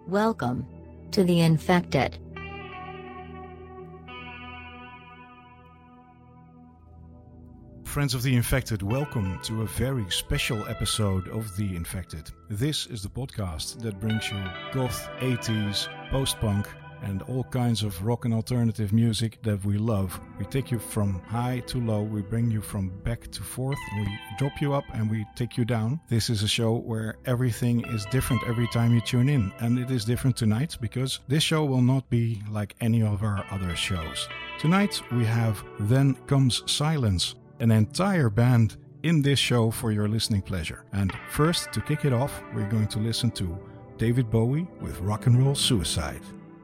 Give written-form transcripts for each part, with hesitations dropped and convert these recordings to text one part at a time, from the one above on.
Welcome to The Infected. Friends of The Infected, welcome to a very special episode of The Infected. This is the podcast that brings you goth, 80s, post-punk and all kinds of rock and alternative music that we love. We take you from high to low, we bring you from back to forth, we drop you up and we take you down. This is a show where everything is different every time you tune in, and it is different tonight because this show will not be like any of our other shows. Tonight we have Then Comes Silence, an entire band in this show for your listening pleasure. And first, to kick it off, we're going to listen to David Bowie with Rock and Roll Suicide.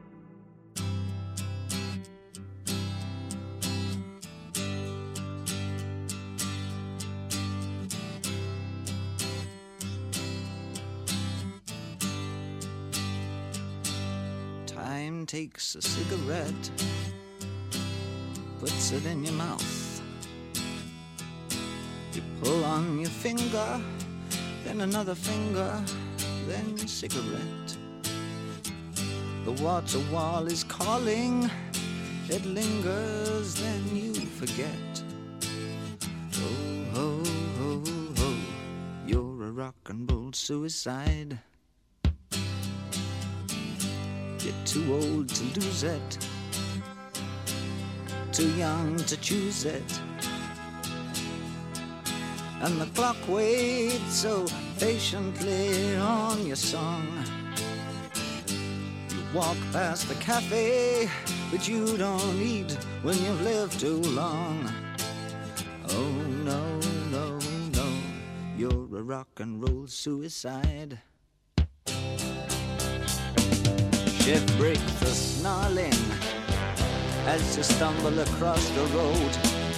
Time takes a cigarette, puts it in your mouth. You pull on your finger, then another finger, then a cigarette. The water wall is calling, it lingers, then you forget. Oh, ho, ho, ho, you're a rock and roll suicide. You're too old to lose it, too young to choose it. And the clock waits so patiently on your song. You walk past the cafe, but you don't eat when you've lived too long. Oh no, no, no, you're a rock and roll suicide. Shift break the snarling as you stumble across the road.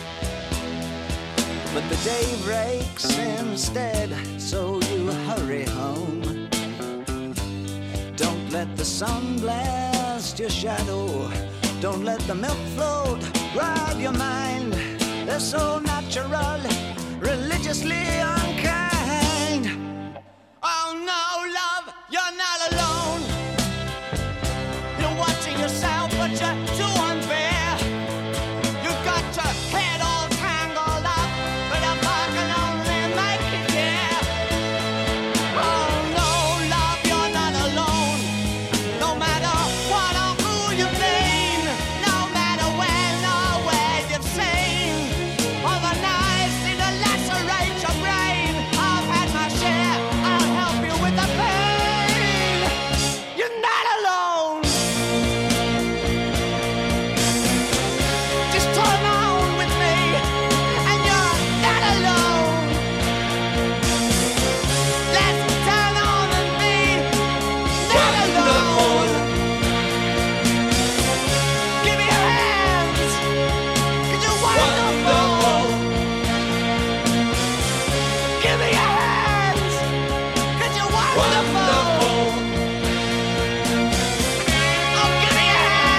But the day breaks instead, so you hurry home. Don't let the sun blast your shadow. Don't let the milk float rob your mind. They're so natural, religiously unkind. Oh no, love, you're not alone. You're watching yourself, but you're too unfair. You've got your head all tangled up, but a bar can only make it there. Oh no, love, you're not alone. No matter what or who you've been, no matter when or where you've seen, all the knives need to lacerate your brain. I've had my share, I'll help you with the pain. You're not alone. Just turn on with me, and you're not alone. Let's turn on and be not alone. Give me your hands, 'cause you're wonderful. Give me your hands, 'cause you're wonderful. Oh, give me your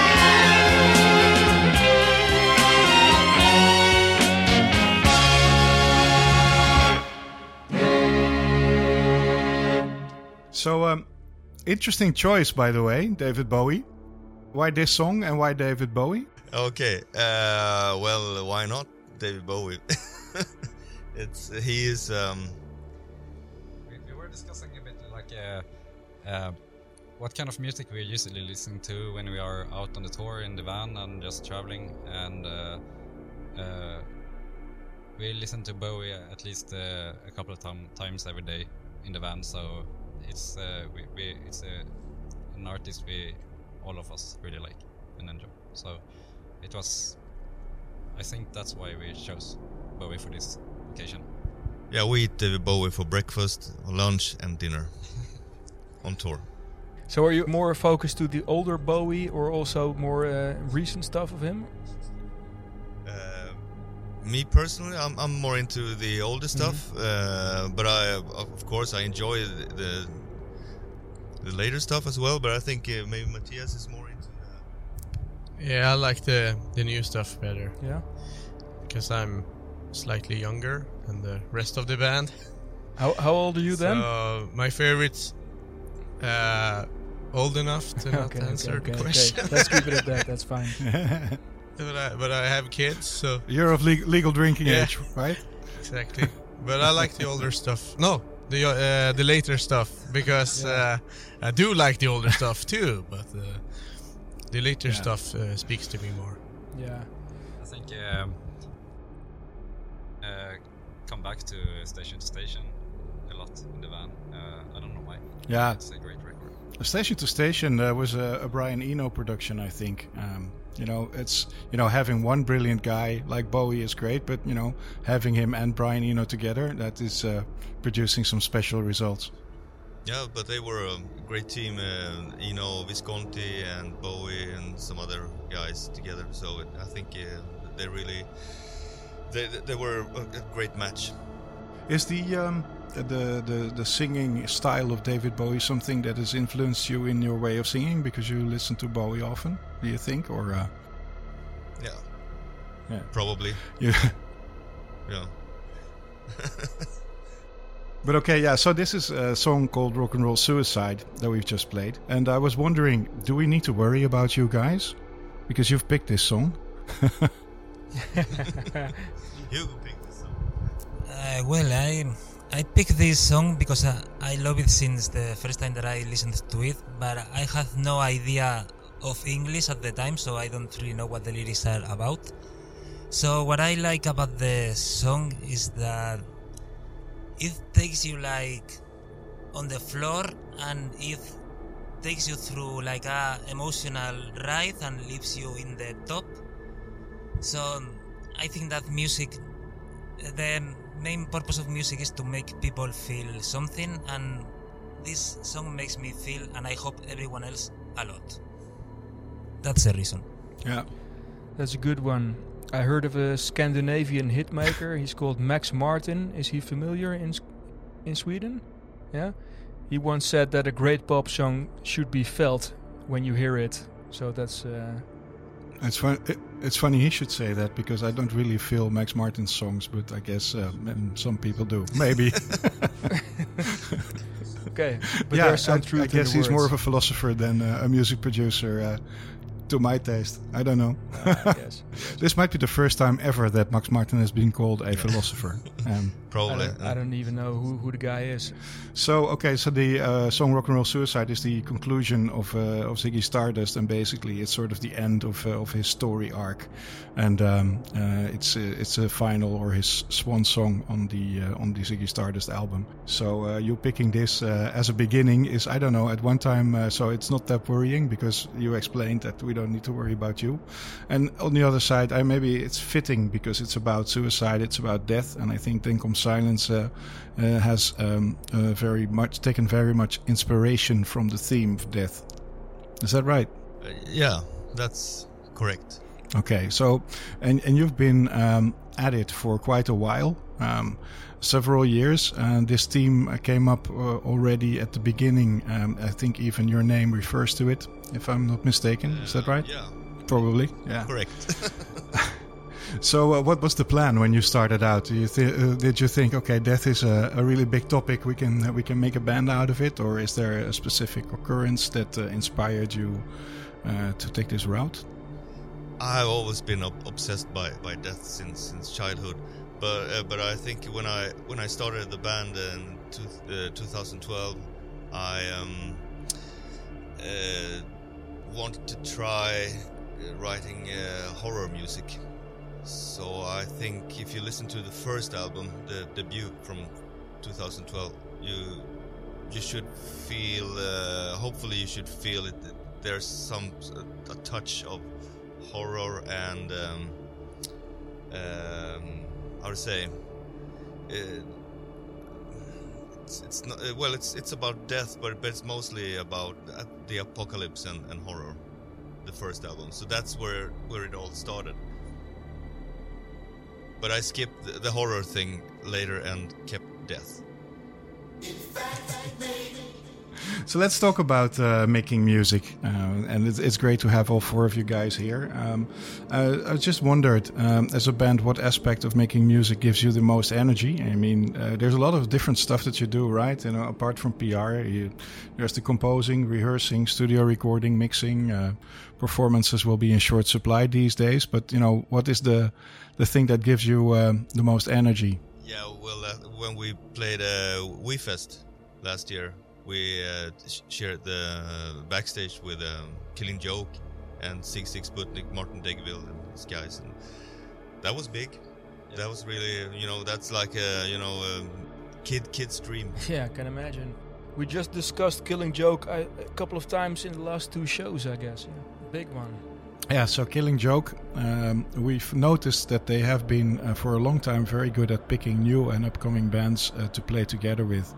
So, interesting choice, by the way, David Bowie. Why this song and why David Bowie? Okay, well, why not David Bowie? He is. We were discussing a bit like what kind of music we usually listen to when we are out on the tour in the van and just traveling, and we listen to Bowie at least a couple of times every day in the van. So it's an artist all of us really like and enjoy. So it was. I think that's why we chose Bowie for this occasion. Yeah, we eat David Bowie for breakfast, lunch, and dinner on tour. So are you more focused to the older Bowie or also more recent stuff of him? Me personally, I'm more into the older stuff, but of course I enjoy the later stuff as well. But I think maybe Matthias is more into that. Yeah, I like the new stuff better. Yeah. Because I'm slightly younger than the rest of the band. How old are you then? So my favorite old enough to not answer the question. Okay. Let's keep it at that. That's fine. But I have kids, so You're of legal drinking age, right? exactly. But I like the older stuff. No, the later stuff, because I do like the older stuff too. But the later stuff speaks to me more. Yeah. I think come back to Station to Station a lot in the van. I don't know why. Yeah. It's a great record. Station to Station was a Brian Eno production, I think. It's having one brilliant guy like Bowie is great, but having him and Brian Eno together, that is producing some special results. Yeah, but they were a great team. Eno, Visconti, and Bowie, and some other guys together. So I think they really they were a great match. Is the singing style of David Bowie something that has influenced you in your way of singing because you listen to Bowie often? Do you think, or? Yeah. Probably. Yeah. Yeah. But okay, yeah. So this is a song called "Rock and Roll Suicide" that we've just played, and I was wondering, do we need to worry about you guys because you've picked this song? You picked this song. Well, I picked this song because I love it since the first time that I listened to it, but I had no idea of English at the time, so I don't really know what the lyrics are about. So what I like about the song is that it takes you like on the floor, and it takes you through like a emotional ride and leaves you in the top. So I think that music, the main purpose of music is to make people feel something, and this song makes me feel, and I hope everyone else, a lot. That's the reason. Yeah, that's a good one. I heard of a Scandinavian hitmaker. He's called Max Martin. Is he familiar in Sweden? Yeah. He once said that a great pop song should be felt when you hear it. So that's. It's fun. It's funny he should say that because I don't really feel Max Martin's songs, but I guess some people do. Maybe. Okay, but there's some truth I guess in the he's more of words. a philosopher than a music producer. To my taste, I don't know. Yes. This might be the first time ever that Max Martin has been called a philosopher. Probably. I don't even know who the guy is. So the song "Rock and Roll Suicide" is the conclusion of Ziggy Stardust, and basically it's sort of the end of his story arc, and it's a final or his swan song on the Ziggy Stardust album. So you picking this as a beginning is, I don't know, at one time, so it's not that worrying because you explained that we don't need to worry about you. And on the other side, maybe it's fitting because it's about suicide, it's about death, and I think Then Comes Silence has taken very much inspiration from the theme of death. Is that right? Yeah, that's correct. Okay, so and you've been at it for quite a while, several years, and this theme came up already at the beginning. I think even your name refers to it, if I'm not mistaken. Is that right? Yeah. Probably. Yeah. Correct. So what was the plan when you started out? Did you think, okay, death is a really big topic, we can make a band out of it, or is there a specific occurrence that inspired you to take this route? I've always been obsessed by death since childhood, but I think when I started the band in 2012, I wanted to try writing horror music. So I think if you listen to the first album, the debut from 2012, you should feel. Hopefully, you should feel it. There's a touch of horror and how to say. It's not well. It's about death, but it's mostly about the apocalypse and horror. The first album, so that's where it all started. But I skipped the horror thing later and kept death. So let's talk about making music, and it's great to have all four of you guys here. I just wondered, as a band, what aspect of making music gives you the most energy? I mean, there's a lot of different stuff that you do, right? You know, apart from PR, there's the composing, rehearsing, studio recording, mixing. Performances will be in short supply these days. But you know, what is the thing that gives you the most energy? Yeah, well, when we played We Fest last year, we shared the backstage with Killing Joke and 66 Sputnik, Martin Degville, and these guys, and that was big. Yeah. That was really, you know, that's like a, you know, kid's dream. Yeah, I can imagine. We just discussed Killing Joke a couple of times in the last two shows, I guess. Yeah. Big one. Yeah, so Killing Joke, we've noticed that they have been for a long time very good at picking new and upcoming bands to play together with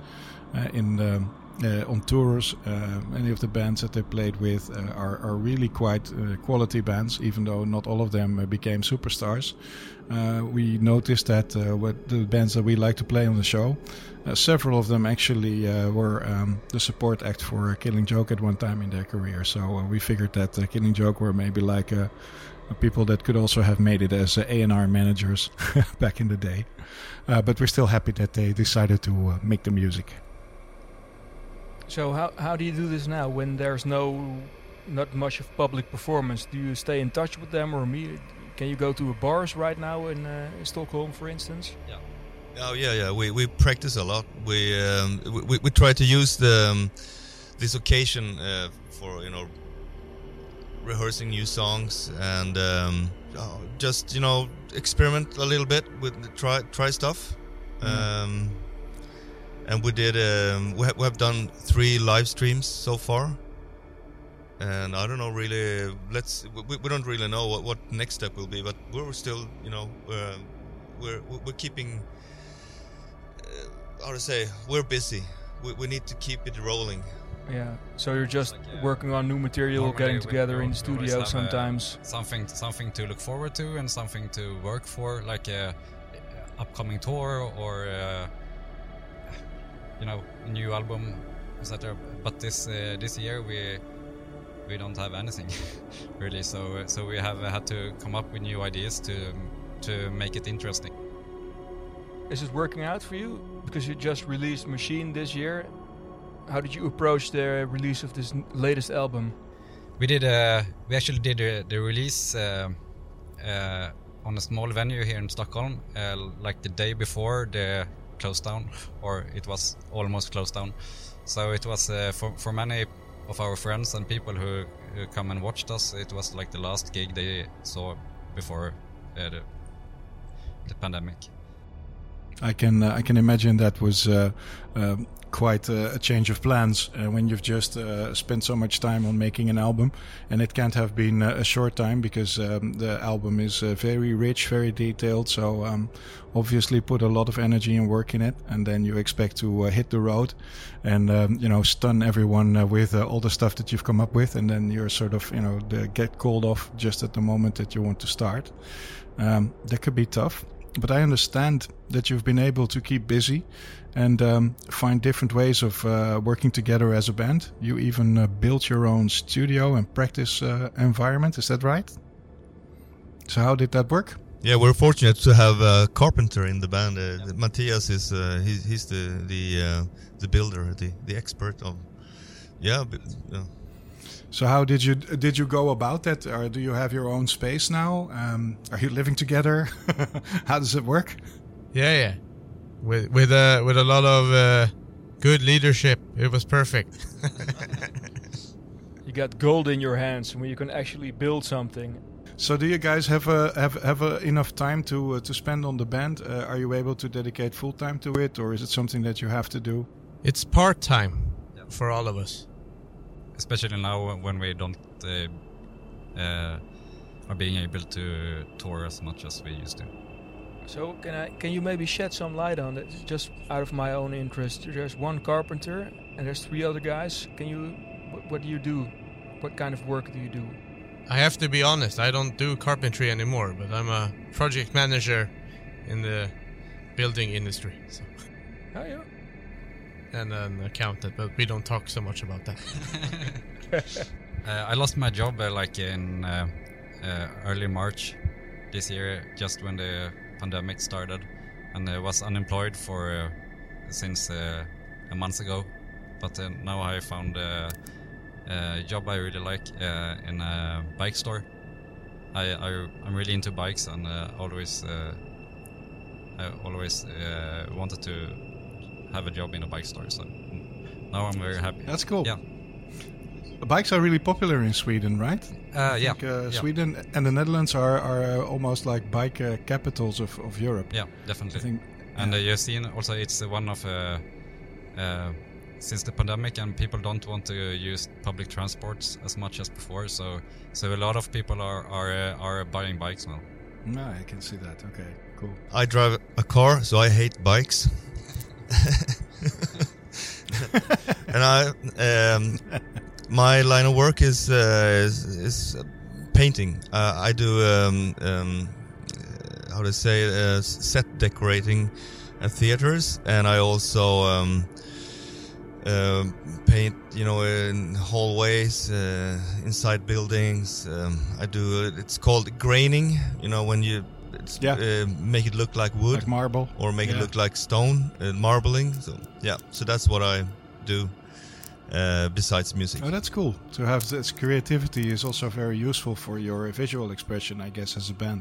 on tours. Many of the bands that they played with are really quite quality bands, even though not all of them became superstars. We noticed that with the bands that we like to play on the show, several of them actually were the support act for Killing Joke at one time in their career. So we figured that Killing Joke were maybe like people that could also have made it as A&R managers back in the day. But we're still happy that they decided to make the music. So how do you do this now when there's not much of public performance? Do you stay in touch with them or meet? Can you go to bars right now in Stockholm, for instance? Yeah. Oh yeah. We practice a lot. We try to use this occasion for, you know, rehearsing new songs and just, you know, experiment a little bit with try stuff. And we did. We have done 3 live streams so far, and I don't know really. We don't really know what next step will be, but we're still, you know, we're keeping. How to say? We're busy. We need to keep it rolling. Yeah. So you're just working on new material, getting together in the studio sometimes. Something to look forward to and something to work for, like a upcoming tour or. You know, a new album, etc. But this year we don't have anything really. So we have had to come up with new ideas to make it interesting. Is it working out for you? Because you just released Machine this year. How did you approach the release of this latest album? We actually did the release on a small venue here in Stockholm, like the day before the closed down, or it was almost closed down. So it was for many of our friends and people who come and watched us, it was like the last gig they saw before the pandemic. I can imagine that was quite a change of plans when you've just spent so much time on making an album, and it can't have been a short time because the album is very rich, very detailed, so obviously put a lot of energy and work in it, and then you expect to hit the road and you know, stun everyone with all the stuff that you've come up with, and then you're sort of, you know, get called off just at the moment that you want to start. That could be tough. But I understand that you've been able to keep busy and find different ways of working together as a band. You even built your own studio and practice environment. Is that right? So how did that work? Yeah, we're fortunate to have a carpenter in the band. Matthias is he's the builder, the expert of. Yeah. So how did you go about that? Or do you have your own space now? Are you living together? How does it work? Yeah. With a lot of good leadership, it was perfect. You got gold in your hands when you can actually build something. So do you guys have enough time to spend on the band? Are you able to dedicate full time to it, or is it something that you have to do? It's part time for all of us. Especially now when we don't are being able to tour as much as we used to. So can you maybe shed some light on it? Just out of my own interest, there's one carpenter and there's 3 other guys. What do you do? What kind of work do you do? I have to be honest, I don't do carpentry anymore, but I'm a project manager in the building industry. So. Oh yeah. and an accountant, but we don't talk so much about that. I lost my job in early March this year, just when the pandemic started, and I was unemployed for since a month ago. But now I found a job I really like in a bike store. I'm really into bikes, and I always wanted to have a job in a bike store. So now I'm very happy. That's cool. Yeah. Bikes are really popular in Sweden, right? Yeah. Sweden and the Netherlands are almost like bike capitals of Europe. Yeah, definitely. I think, and you've seen also it's one of since the pandemic, and people don't want to use public transports as much as before. So a lot of people are buying bikes now. No, I can see that. Okay, cool. I drive a car, so I hate bikes. And my line of work is painting. I do how to say set decorating at theaters, and I also paint, in hallways, inside buildings. I do. It's called graining. When you make it look like wood, like marble, or make it look like stone, marbling. So that's what I do. Besides music. Oh, that's cool. To have this creativity is also very useful for your visual expression, I guess, as a band.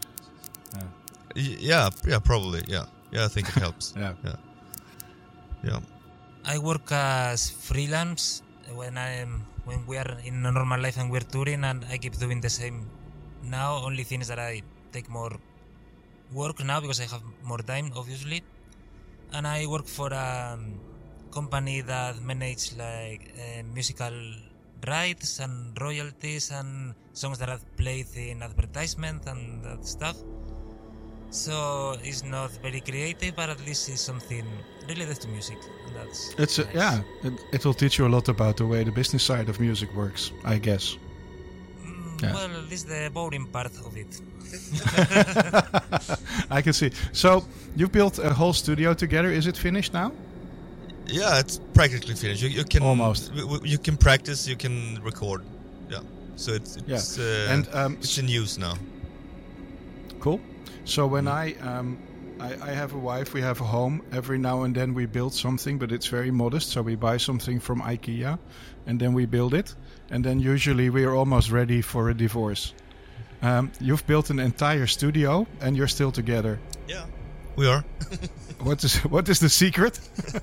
Yeah, probably. Yeah, I think it helps. Yeah. I work as freelance when we are in a normal life and we're touring, and I keep doing the same now. Only thing is that I take more work now because I have more time, obviously, and I work for a company that manages musical rights and royalties and songs that are played in advertisement and that stuff. So it's not very creative, but at least it's something related to music. And that's nice. It will teach you a lot about the way the business side of music works, I guess. Well, at least the boring part of it. I can see. So you built a whole studio together. Is it finished now? Yeah, it's practically finished. You can almost. You can practice. You can record. Yeah. So it's in use now. Cool. So when I have a wife, we have a home. Every now and then we build something, but it's very modest. So we buy something from IKEA, and then we build it, and then usually we are almost ready for a divorce. You've built an entire studio, and you're still together. Yeah, we are. What is the secret?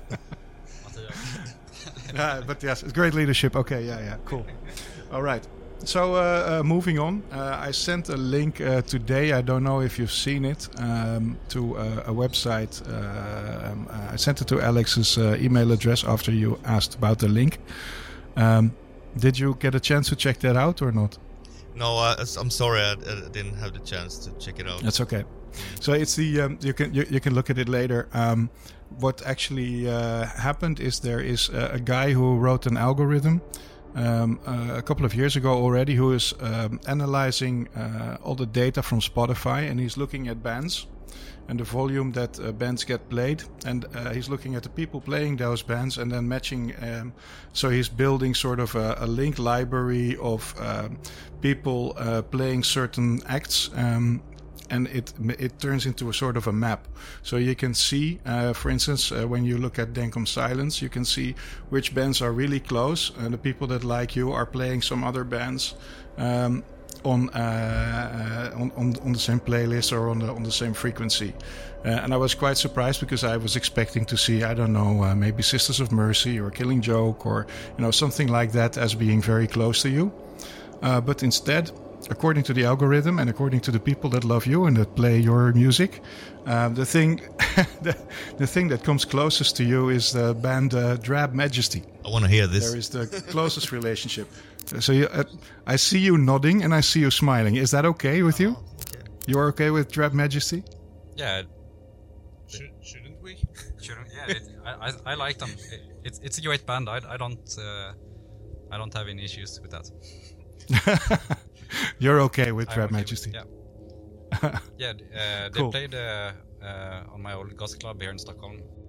But yes, it's great leadership. Okay, yeah, cool. All right. So moving on, I sent a link today. I don't know if you've seen it, to a website. I sent it to Alex's email address after you asked about the link. Did you get a chance to check that out or not? No, I'm sorry, I didn't have the chance to check it out. That's okay. So it's the you can look at it later. What actually happened is there is a guy who wrote an algorithm a couple of years ago already, who is analyzing all the data from Spotify, and he's looking at bands and the volume that bands get played, and he's looking at the people playing those bands and then matching. So he's building sort of a link library of people playing certain acts. And it turns into a sort of a map. So you can see, for instance, when you look at Denkom Silence, you can see which bands are really close, and the people that like you are playing some other bands on the same playlist or on the same frequency. And I was quite surprised because I was expecting to see, I don't know, maybe Sisters of Mercy or Killing Joke or something like that as being very close to you. But instead, according to the algorithm and according to the people that love you and that play your music, the thing the thing that comes closest to you is the band Drab Majesty. I want to hear this. There is the closest relationship. So I see you nodding and I see you smiling. Is that okay with you? Okay. You are okay with Drab Majesty? Yeah. Shouldn't we? Shouldn't. Yeah. I like them. It's a great band. I don't have any issues with that. You're okay with Drab Majesty? Yeah. Yeah, they Cool. played on my old goth club here in Stockholm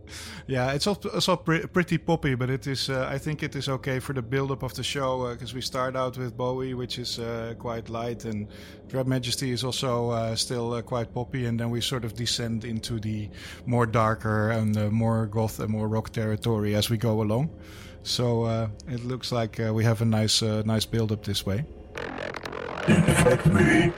Yeah, it's also pretty poppy, but it is. I think it is okay for the build-up of the show because we start out with Bowie, which is quite light, and Dread Majesty is also still quite poppy, and then we sort of descend into the more darker and more goth and more rock territory as we go along. So it looks like we have a nice build-up this way. Infect me.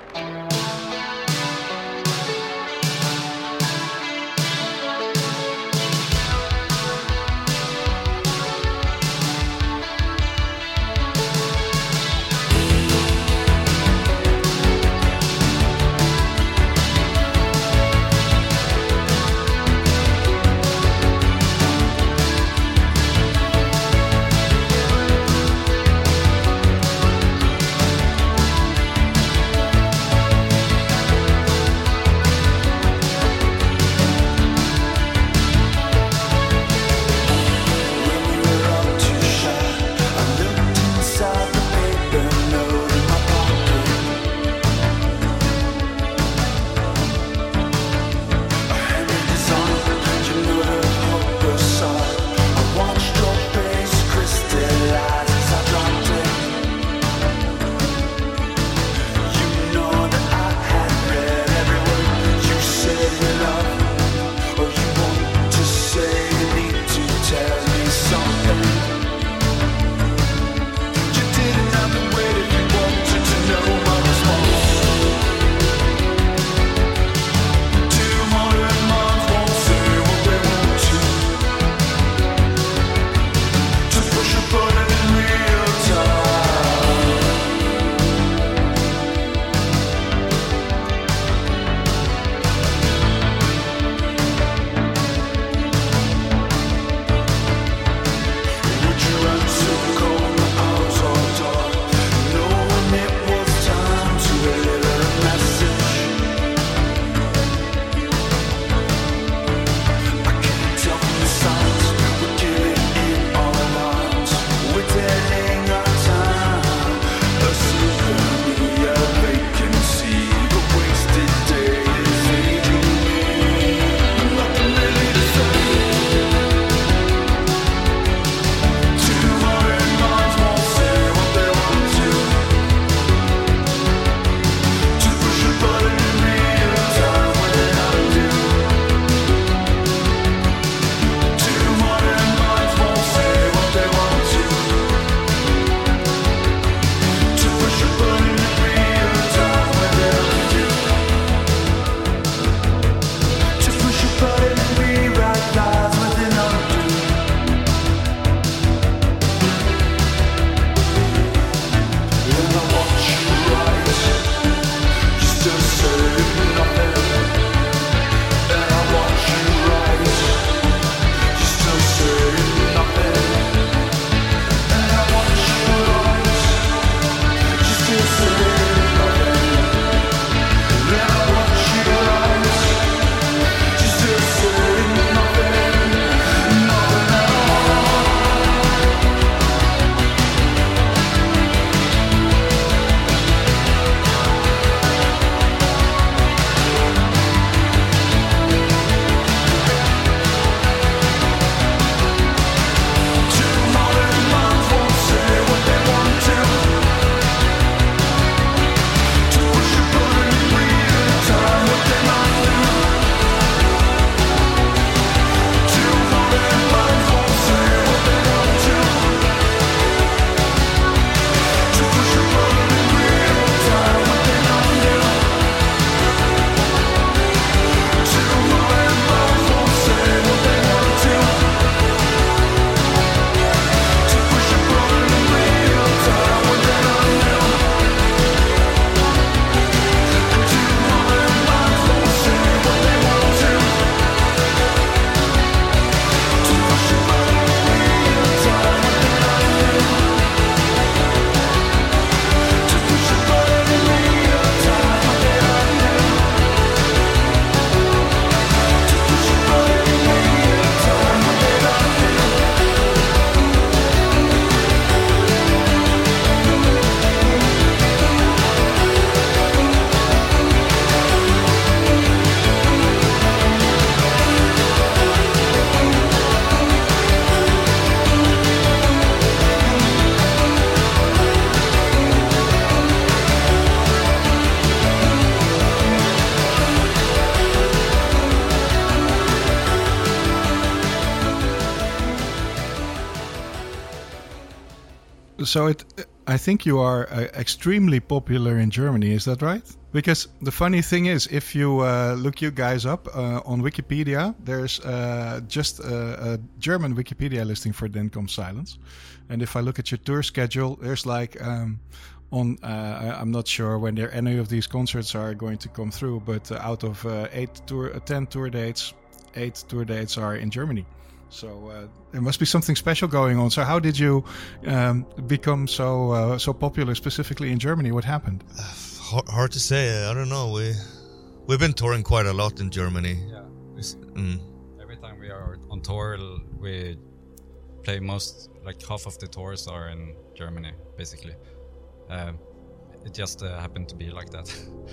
So I think you are extremely popular in Germany. Is that right? Because the funny thing is, if you look you guys up on Wikipedia, there's just a German Wikipedia listing for Then Comes Silence. And if I look at your tour schedule, there's like I'm not sure when any of these concerts are going to come through, but out of 10 tour dates, 8 tour dates are in Germany. So there must be something special going on. So how did you become so popular specifically in Germany? What happened? Hard to say. I don't know. We've been touring quite a lot in Germany. Yeah. Every time we are on tour, we play half of the tours are in Germany, basically. It just happened to be like that.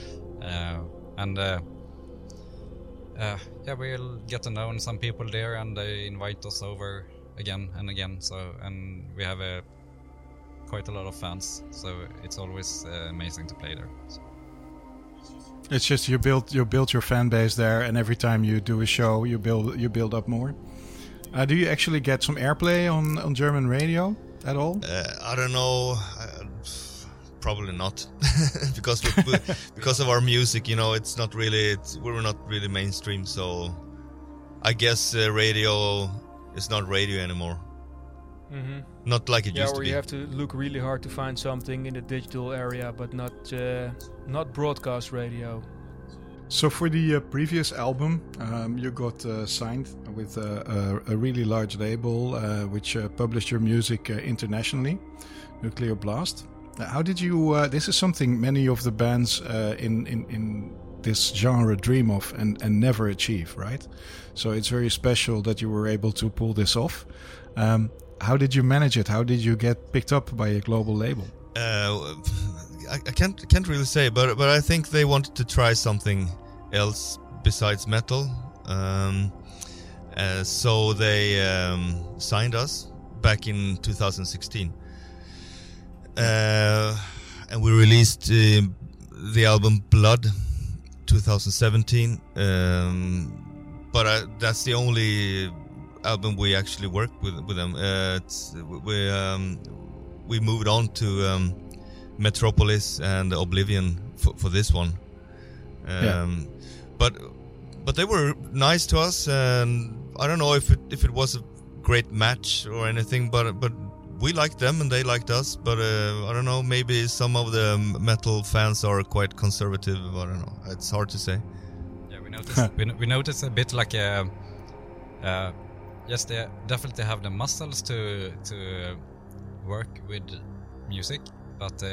We'll get to know some people there, and they invite us over again and again. And we have quite a lot of fans, so it's always amazing to play there. So. It's just you build your fan base there, and every time you do a show, you build up more. Do you actually get some airplay on German radio at all? I don't know. Probably not, because of our music. It's not really. We're not really mainstream, so I guess radio is not radio anymore. Mm-hmm. Not like it used to be. Yeah, where you have to look really hard to find something in the digital area, but not broadcast radio. So for the previous album, you got signed with a really large label, which published your music internationally, Nuclear Blast. How did you? This is something many of the bands in this genre dream of and never achieve, right? So it's very special that you were able to pull this off. How did you manage it? How did you get picked up by a global label? I can't really say, but I think they wanted to try something else besides metal. So they signed us back in 2016. And we released the album Blood 2017, but that's the only album we actually worked with them. We moved on to Metropolis and Oblivion for this one. But they were nice to us, and I don't know if it was a great match or anything, but we liked them and they liked us, but I don't know, maybe some of the metal fans are quite conservative. I don't know. It's hard to say. Yeah, we noticed a bit like yes, they definitely have the muscles to work with music, but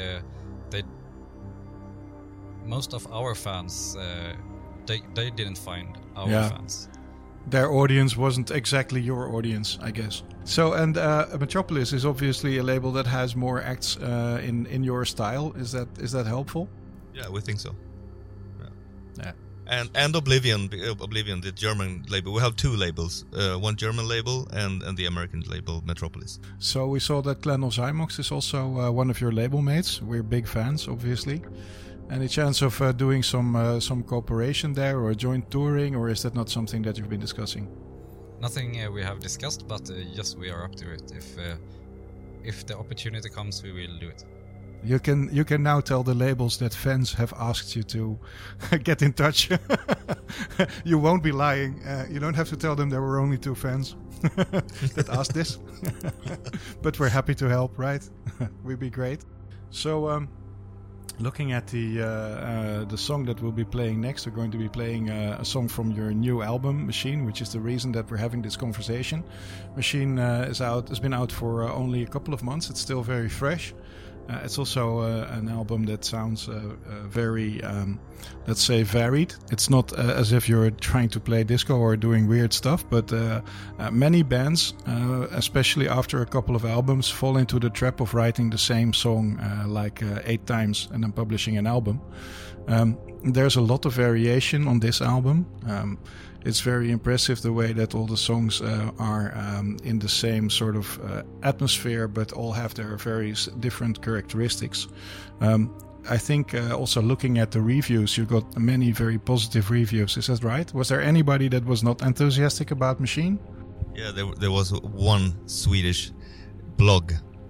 most of our fans they didn't find our fans. Their audience wasn't exactly your audience, I guess. So, and Metropolis is obviously a label that has more acts in your style. Is that helpful? Yeah, we think so. Yeah. And Oblivion, the German label. We have two labels, one German label and the American label, Metropolis. So we saw that Glenn of Zymox is also one of your label mates. We're big fans, obviously. Any chance of doing some cooperation there, or joint touring, or is that not something that you've been discussing? Nothing we have discussed, but yes, we are up to it. If the opportunity comes, we will do it. You can now tell the labels that fans have asked you to get in touch. You won't be lying. You don't have to tell them there were only 2 fans that asked this. But we're happy to help, right? We'd be great. So, looking at the song that we'll be playing next, we're going to be playing a song from your new album, Machine, which is the reason that we're having this conversation. Machine has been out for only a couple of months. It's still very fresh. It's also an album that sounds very, let's say, varied. It's not as if you're trying to play disco or doing weird stuff, but many bands, especially after a couple of albums, fall into the trap of writing the same song 8 times and then publishing an album. There's a lot of variation on this album. It's very impressive the way that all the songs are in the same sort of atmosphere, but all have their very different characteristics. I think also looking at the reviews, you got many very positive reviews. Is that right? Was there anybody that was not enthusiastic about Machine? Yeah, there was one Swedish blog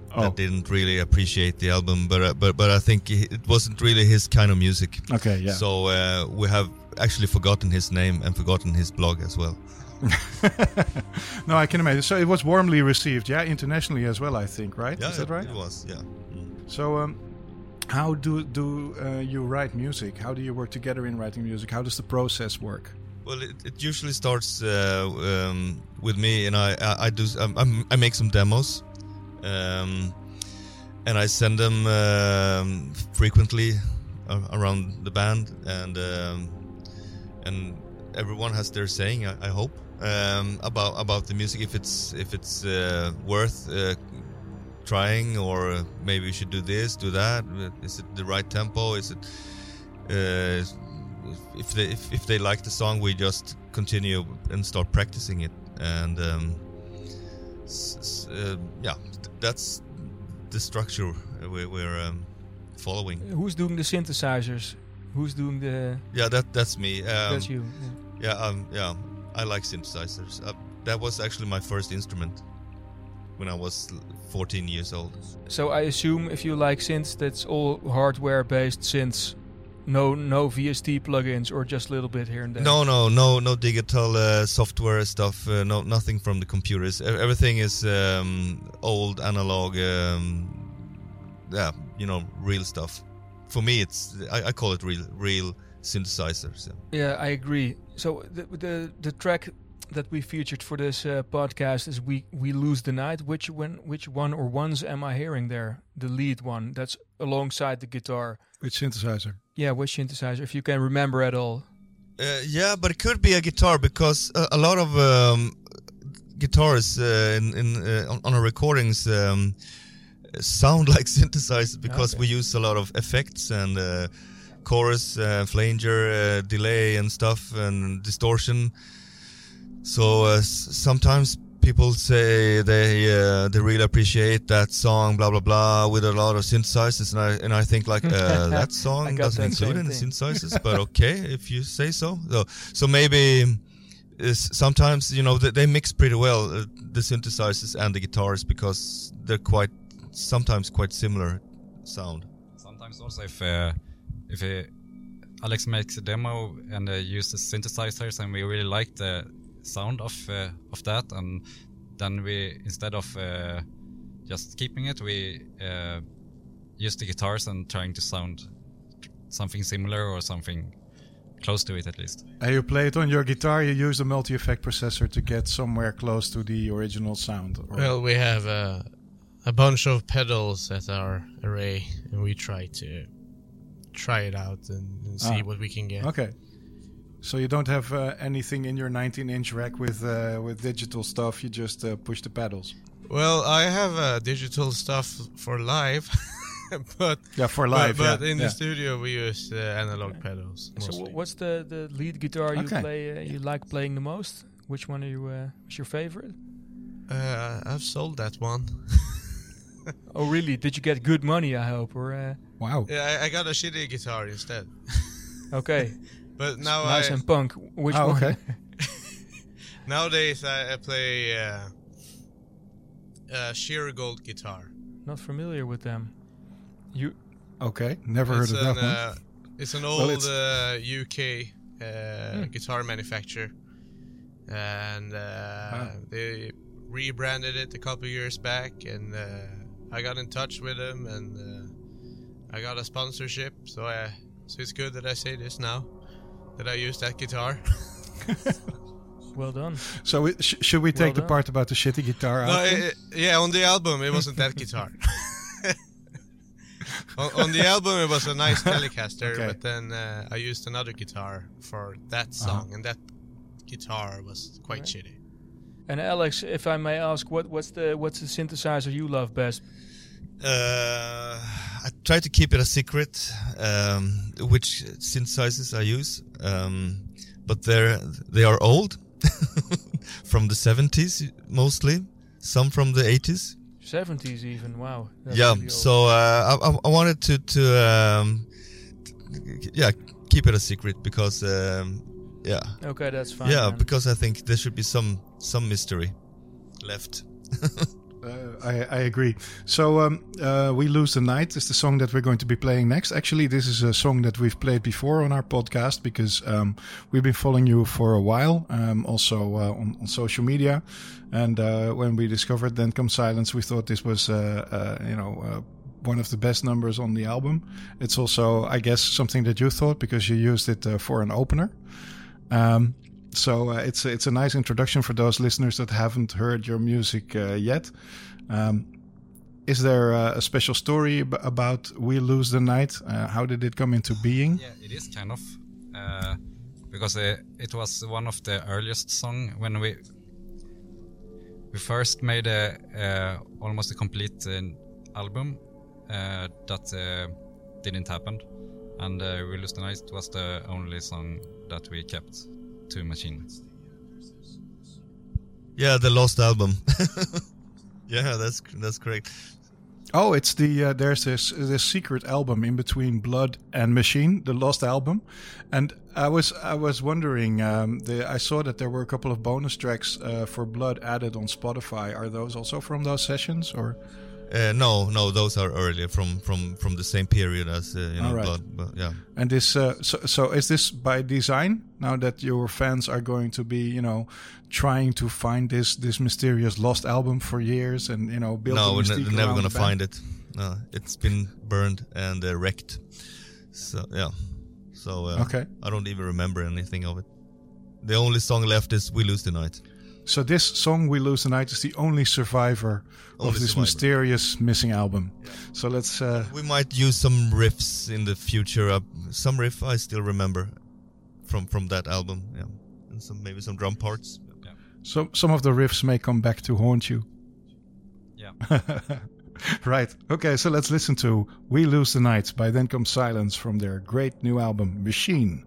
that didn't really appreciate the album, but I think it wasn't really his kind of music. Okay, yeah. So we have actually forgotten his name and forgotten his blog as well. No, I can imagine. So it was warmly received, yeah, internationally as well, I think, right? Yeah, Is that right? It was, yeah. So, how do you write music? How do you work together in writing music? How does the process work? Well, it usually starts with me, and I make some demos, and I send them frequently around the band, and everyone has their saying. I hope about the music, if it's worth trying, or maybe we should do this, do that. Is it the right tempo? Is it if they like the song, we just continue and start practicing it, and that's the structure we're following. Who's doing the synthesizers? Who's doing the? Yeah, that's me. That's you. Yeah, I like synthesizers. That was actually my first instrument when I was 14 years old. So I assume if you like synths, that's all hardware-based synths. No VST plugins, or just a little bit here and there. No digital software stuff. Nothing from the computers. Everything is old analog. Real stuff. For me, I call it real synthesizers. Yeah, I agree. So the track that we featured for this podcast is "We Lose the Night." Which one or ones am I hearing there? The lead one that's alongside the guitar. Which synthesizer? Yeah, which synthesizer? If you can remember at all. Yeah, but it could be a guitar, because a lot of guitars on our recordings sound like synthesizers, because we use a lot of effects and chorus, flanger, delay and stuff, and distortion. So sometimes people say they really appreciate that song, blah blah blah, with a lot of synthesizers, and I think like that song doesn't include any synthesizers, but okay, if you say so. So maybe sometimes they mix pretty well, the synthesizers and the guitars, because they're sometimes quite similar sound. Sometimes also if Alex makes a demo and uses synthesizers, and we really like the sound of that, and then we, instead of just keeping it, we use the guitars and trying to sound something similar or something close to it at least. And you play it on your guitar, you use the multi-effect processor to get somewhere close to the original sound? Or? Well, we have a bunch of pedals at our array, and we try it out and see what we can get. Okay. So you don't have anything in your 19-inch rack with digital stuff, you just push the pedals? Well, I have digital stuff for live, but in the studio we use analog pedals mostly. So what's the lead guitar you play? You like playing the most? Which one are you? Is your favorite? I've sold that one. Oh really? Did you get good money? I hope. Or wow. Yeah, I got a shitty guitar instead. Okay. But now nice and punk. Which one? Okay. Nowadays I play Sheer Gold guitar. Not familiar with them. You? Okay, never heard of that one. It's an old UK guitar manufacturer, and they rebranded it a couple years back, and I got in touch with them, and I got a sponsorship. So it's good that I say this now, that I use that guitar. Well done. So should we take the part about the shitty guitar out? No, on the album it wasn't that guitar. on the album it was a nice Telecaster, but then I used another guitar for that song, and that guitar was quite shitty. And Alex, if I may ask, what's the synthesizer you love best? I try to keep it a secret, which synthesizers I use, but they are old, from the 70s mostly, some from the 80s. 70s even, wow. Yeah, really so I wanted to keep it a secret, because okay, that's fine. Yeah, then. because I think there should be some mystery left. I agree. So We Lose the Night is the song that we're going to be playing next. Actually, this is a song that we've played before on our podcast because we've been following you for a while, also on social media. And when we discovered Then Come Silence, we thought this was, one of the best numbers on the album. It's also, I guess, something that you thought because you used it for an opener. So it's a nice introduction for those listeners that haven't heard your music yet. Is there a special story about We Lose the Night? How did it come into being? Yeah, it is kind of because it was one of the earliest song when we first made almost a complete album that didn't happen, and We Lose the Night was the only song that we kept to Machine. Yeah, the lost album. Yeah, that's correct. Oh, it's there's this secret album in between Blood and Machine, the lost album, and I was wondering. I saw that there were a couple of bonus tracks for Blood added on Spotify. Are those also from those sessions, or? No, those are earlier from the same period as right. Blood. But yeah. And this, so is this by design? Now that your fans are going to be, trying to find this mysterious lost album for years, and build. No, we're never gonna find it. No, it's been burned and wrecked. So yeah, okay. I don't even remember anything of it. The only song left is We Lose the Night. So this song, We Lose the Night, is the only survivor of this mysterious missing album. Yeah. So let's... we might use some riffs in the future. Some riff I still remember from that album. Yeah, and maybe some drum parts. Yeah. So some of the riffs may come back to haunt you. Yeah. Right. Okay, so let's listen to We Lose the Night by Then Come Silence from their great new album, Machine.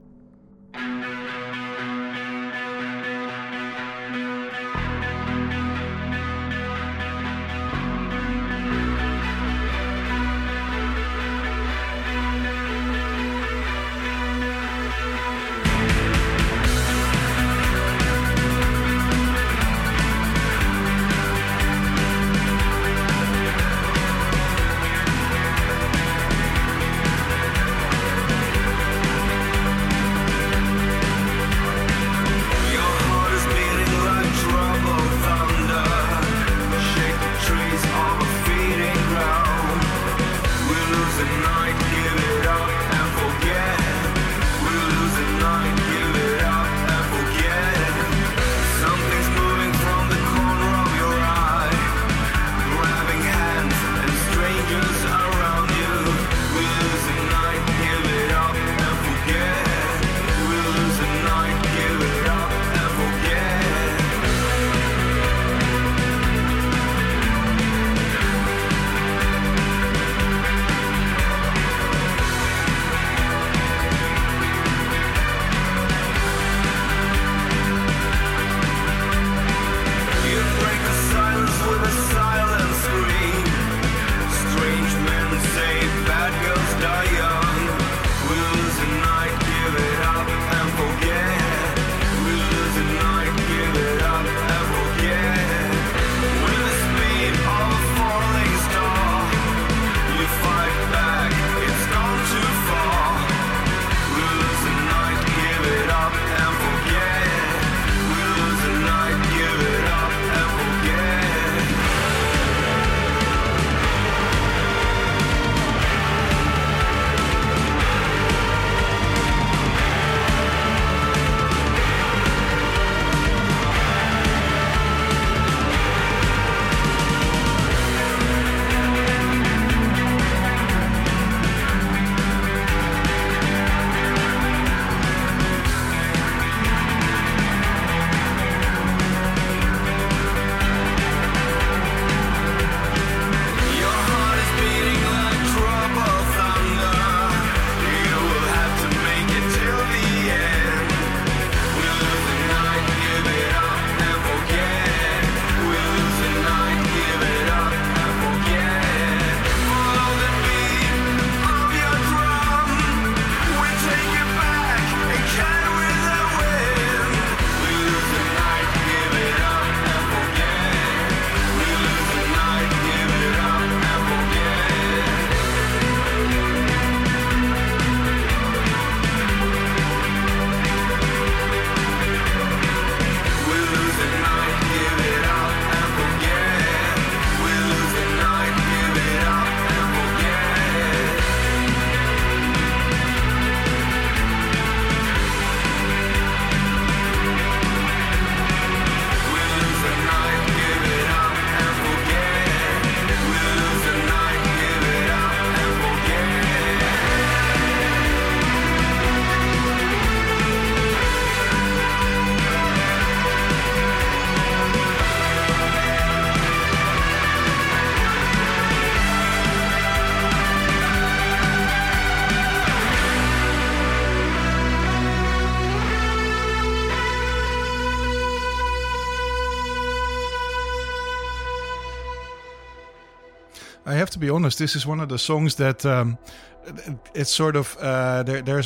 I have to be honest. This is one of the songs that it's sort of there's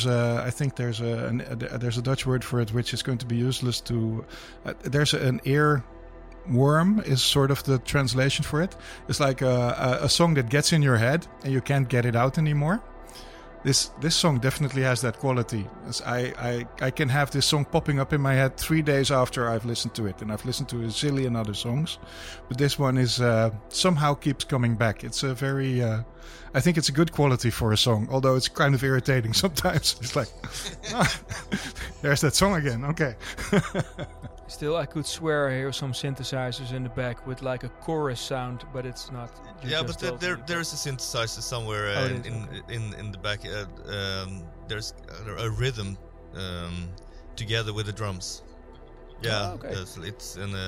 a Dutch word for it, which is going to be useless to. There's an earworm is sort of the translation for it. It's like a song that gets in your head and you can't get it out anymore. This song definitely has that quality. I can have this song popping up in my head 3 days after I've listened to it, and I've listened to a zillion other songs, but this one is somehow keeps coming back. It's a very, I think it's a good quality for a song, although it's kind of irritating sometimes. It's like, there's that song again. Okay. Still, I could swear I hear some synthesizers in the back with like a chorus sound, but it's not. Yeah, but there is a synthesizer somewhere in the back. There's a rhythm together with the drums. Yeah, okay. It's in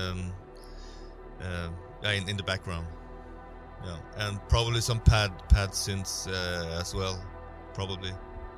the background. Yeah, and probably some pad synths as well. Probably.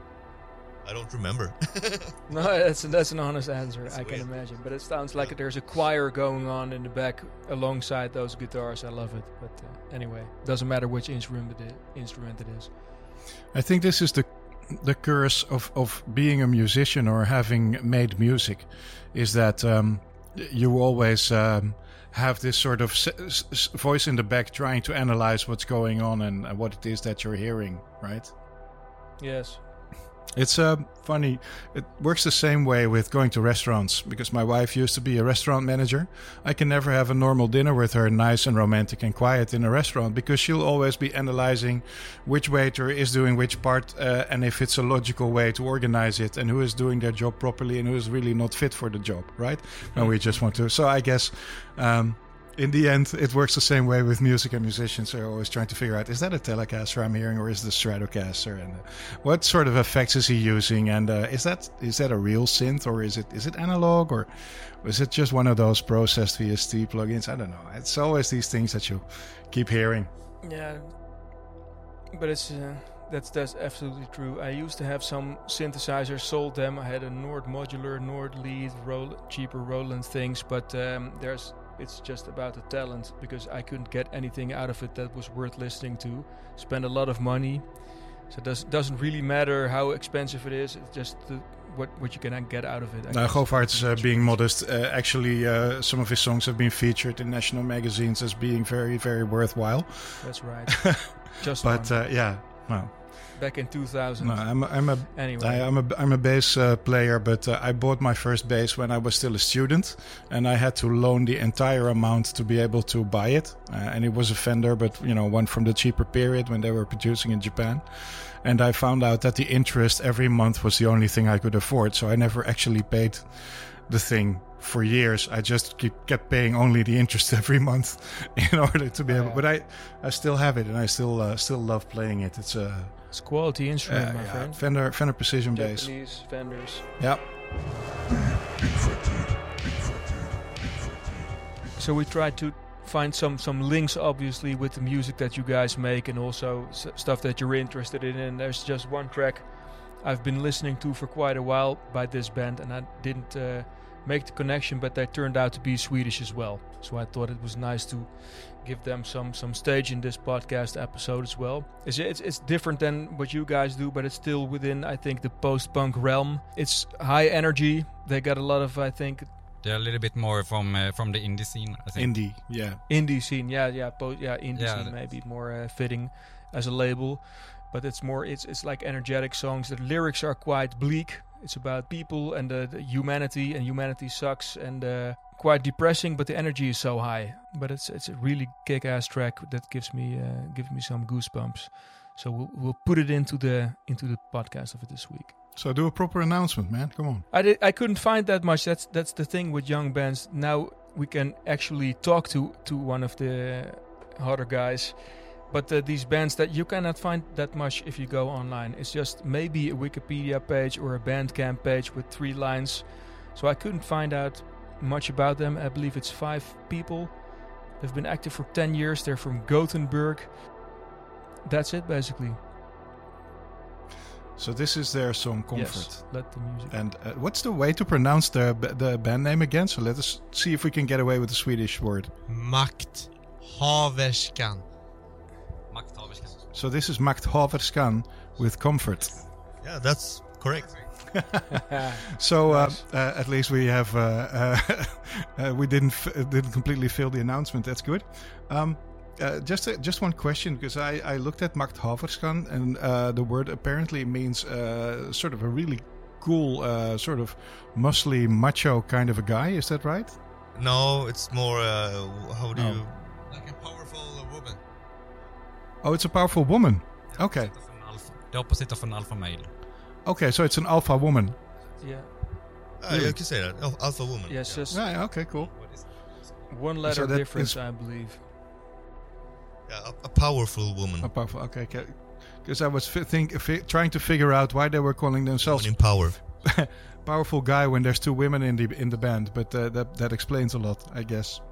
I don't remember. No, that's an honest answer. I can imagine, but it sounds like there's a choir going on in the back alongside those guitars. I love it, but anyway, doesn't matter which instrument it is. I think this is the curse of being a musician or having made music, is that you always have this sort of voice in the back trying to analyze what's going on and what it is that you're hearing, right? Yes. It's funny. It works the same way with going to restaurants, because my wife used to be a restaurant manager. I can never have a normal dinner with her, nice and romantic and quiet in a restaurant, because she'll always be analyzing which waiter is doing which part and if it's a logical way to organize it and who is doing their job properly and who is really not fit for the job, right? And we just want to. So I guess in the end, it works the same way with music and musicians. They're always trying to figure out, is that a Telecaster I'm hearing or is it a Stratocaster? And what sort of effects is he using? And is that a real synth, or is it analog, or is it just one of those processed VST plugins? I don't know. It's always these things that you keep hearing. Yeah, but it's that's absolutely true. I used to have some synthesizers, sold them. I had a Nord Modular, Nord Lead, cheaper Roland things, but it's just about the talent, because I couldn't get anything out of it that was worth listening to. Spend a lot of money, so it doesn't really matter how expensive it is. It's just what you can get out of it. Govaert's being modest. Actually, some of his songs have been featured in national magazines as being very, very worthwhile. That's right. Just but yeah, well. Back in 2000. No, I'm a bass player, but I bought my first bass when I was still a student, and I had to loan the entire amount to be able to buy it. And it was a Fender, but one from the cheaper period when they were producing in Japan. And I found out that the interest every month was the only thing I could afford, so I never actually paid the thing for years. I just kept paying only the interest every month in order to be able. But I still have it, and I still love playing it. It's a quality instrument, my friend. Fender Precision bass. Japanese Fenders. Yeah. So we tried to find some links, obviously, with the music that you guys make, and also stuff that you're interested in. And there's just one track I've been listening to for quite a while by this band, and I didn't make the connection, but they turned out to be Swedish as well. So I thought it was nice to give them some stage in this podcast episode as well. It's different than what you guys do, but it's still within, I think, the post-punk realm. It's high energy. They got a lot of, I think... They're a little bit more from the indie scene, I think. Indie, yeah. Indie scene, indie scene maybe more fitting as a label. But it's more, it's like energetic songs. The lyrics are quite bleak. It's about people and the humanity, and humanity sucks, and quite depressing. But the energy is so high. But it's a really kick-ass track that gives me some goosebumps. So we'll put it into the podcast of it this week. So do a proper announcement, man. Come on. I couldn't find that much. That's the thing with young bands. Now we can actually talk to one of the hotter guys. But these bands that you cannot find that much if you go online. It's just maybe a Wikipedia page or a Bandcamp page with 3 lines. So I couldn't find out much about them. I believe it's 5 people. They've been active for 10 years. They're from Gothenburg. That's it, basically. So this is their song Comfort. Yes, let the music. And what's the way to pronounce the band name again? So let us see if we can get away with the Swedish word. Makthaverskan. So this is Macht Haverskan with Comfort. Yeah, that's correct. So at least we have we didn't completely fail the announcement. That's good. Just one question, because I looked at Macht Haverskan, and the word apparently means sort of a really cool, sort of muscly, macho kind of a guy. Is that right? No, it's more. How do you? Like a powerful woman. Oh, it's a powerful woman. Okay. The opposite of an alpha male. Okay, so it's an alpha woman. Yeah. You can say that. Alpha woman. Yes, just Yeah. Okay. Cool. one letter that difference, is- I believe. Yeah, a powerful woman. A powerful. Okay. Because I was trying to figure out why they were calling themselves Woman in power. powerful guy when there's two women in the band, but that explains a lot, I guess.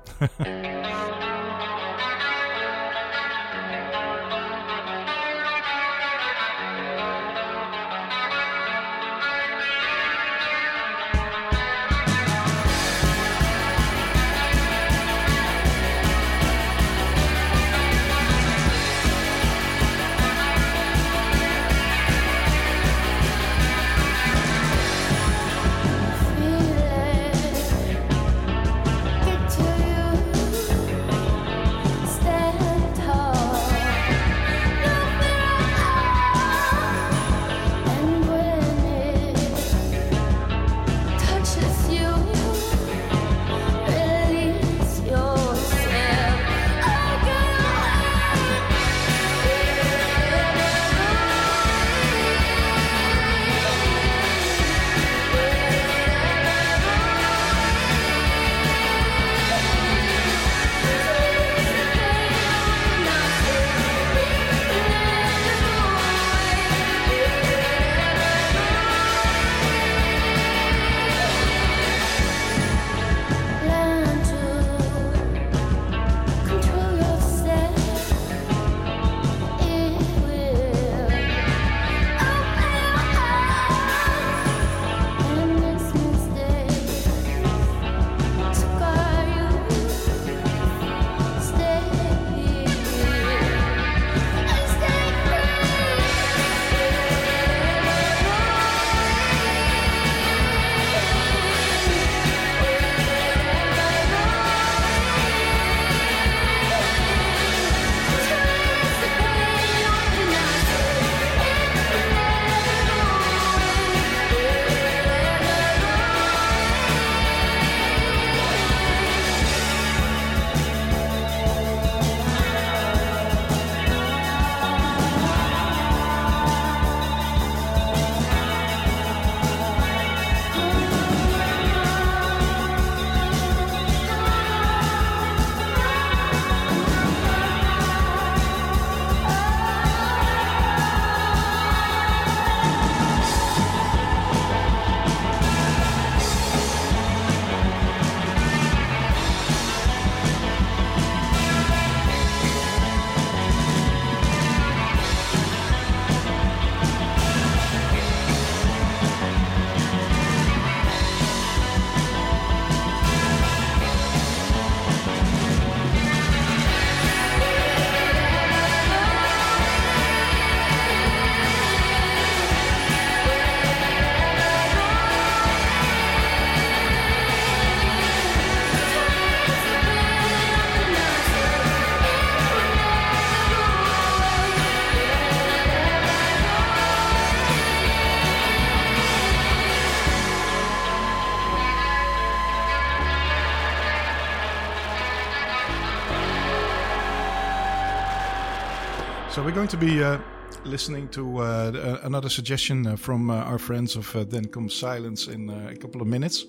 So we're going to be listening to another suggestion from our friends of Then Comes Silence in a couple of minutes.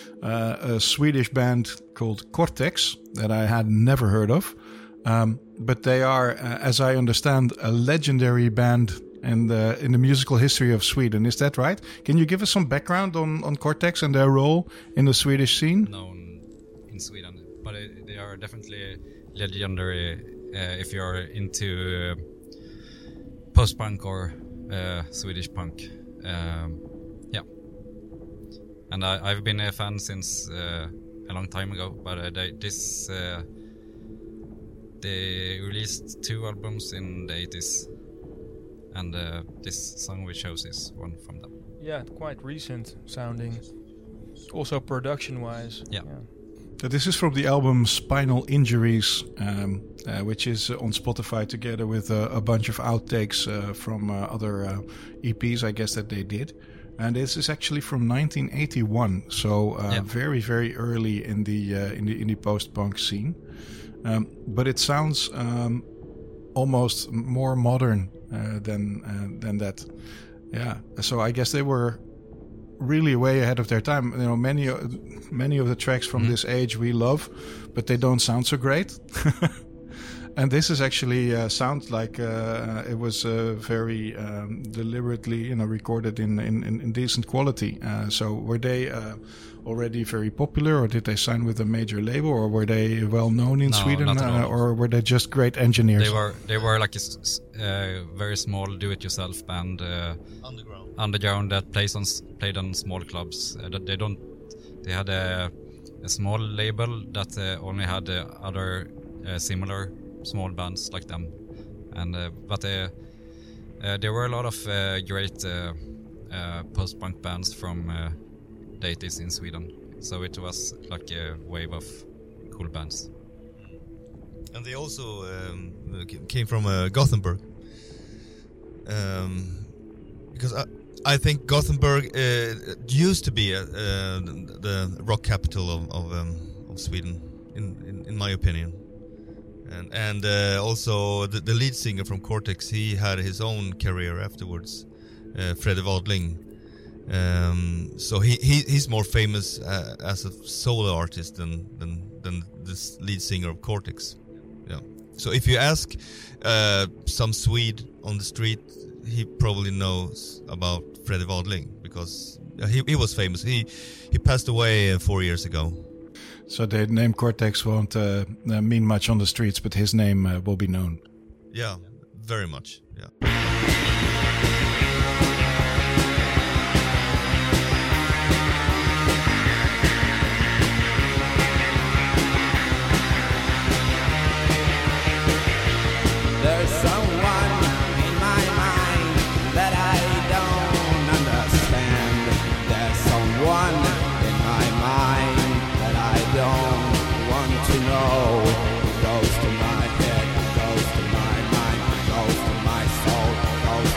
A Swedish band called Cortex that I had never heard of. But they are, as I understand, a legendary band in the musical history of Sweden. Is that right? Can you give us some background on Cortex and their role in the Swedish scene? Known in Sweden, but they are definitely legendary if you're into post-punk or Swedish punk. Yeah. And I've been a fan since a long time ago, but they released 2 albums in the 80s, and this song we chose is one from them. Yeah, quite recent sounding. Also production-wise. Yeah. So this is from the album Spinal Injuries, which is on Spotify together with a bunch of outtakes from other EPs, I guess, that they did. And this is actually from 1981, so very, very early in the post-punk scene. But it sounds almost more modern than that. Yeah, so I guess they were really way ahead of their time. You know, many of the tracks from this age we love, but they don't sound so great. And this is actually sounds like it was very deliberately, recorded in decent quality. So were they already very popular, or did they sign with a major label, or were they well known in Sweden, or were they just great engineers? They were like a very small do-it-yourself band, underground that played on small clubs. They had a small label that only had other similar small bands like them, and but there were a lot of great post-punk bands from the 80s in Sweden, so it was like a wave of cool bands. And they also came from Gothenburg, because I think Gothenburg used to be the rock capital of Sweden, in my opinion. And also the lead singer from Cortex, he had his own career afterwards, Freddy Wadling. So he's more famous as a solo artist than this lead singer of Cortex. Yeah. So if you ask some Swede on the street, he probably knows about Freddy Wadling, because he was famous. He passed away 4 years ago. So the name Cortex won't mean much on the streets, but his name will be known. Yeah, very much. Yeah. There's someone in my mind that I don't understand. There's someone in my mind that I don't want to know. It goes to my head, it goes to my mind, it goes to my soul, it goes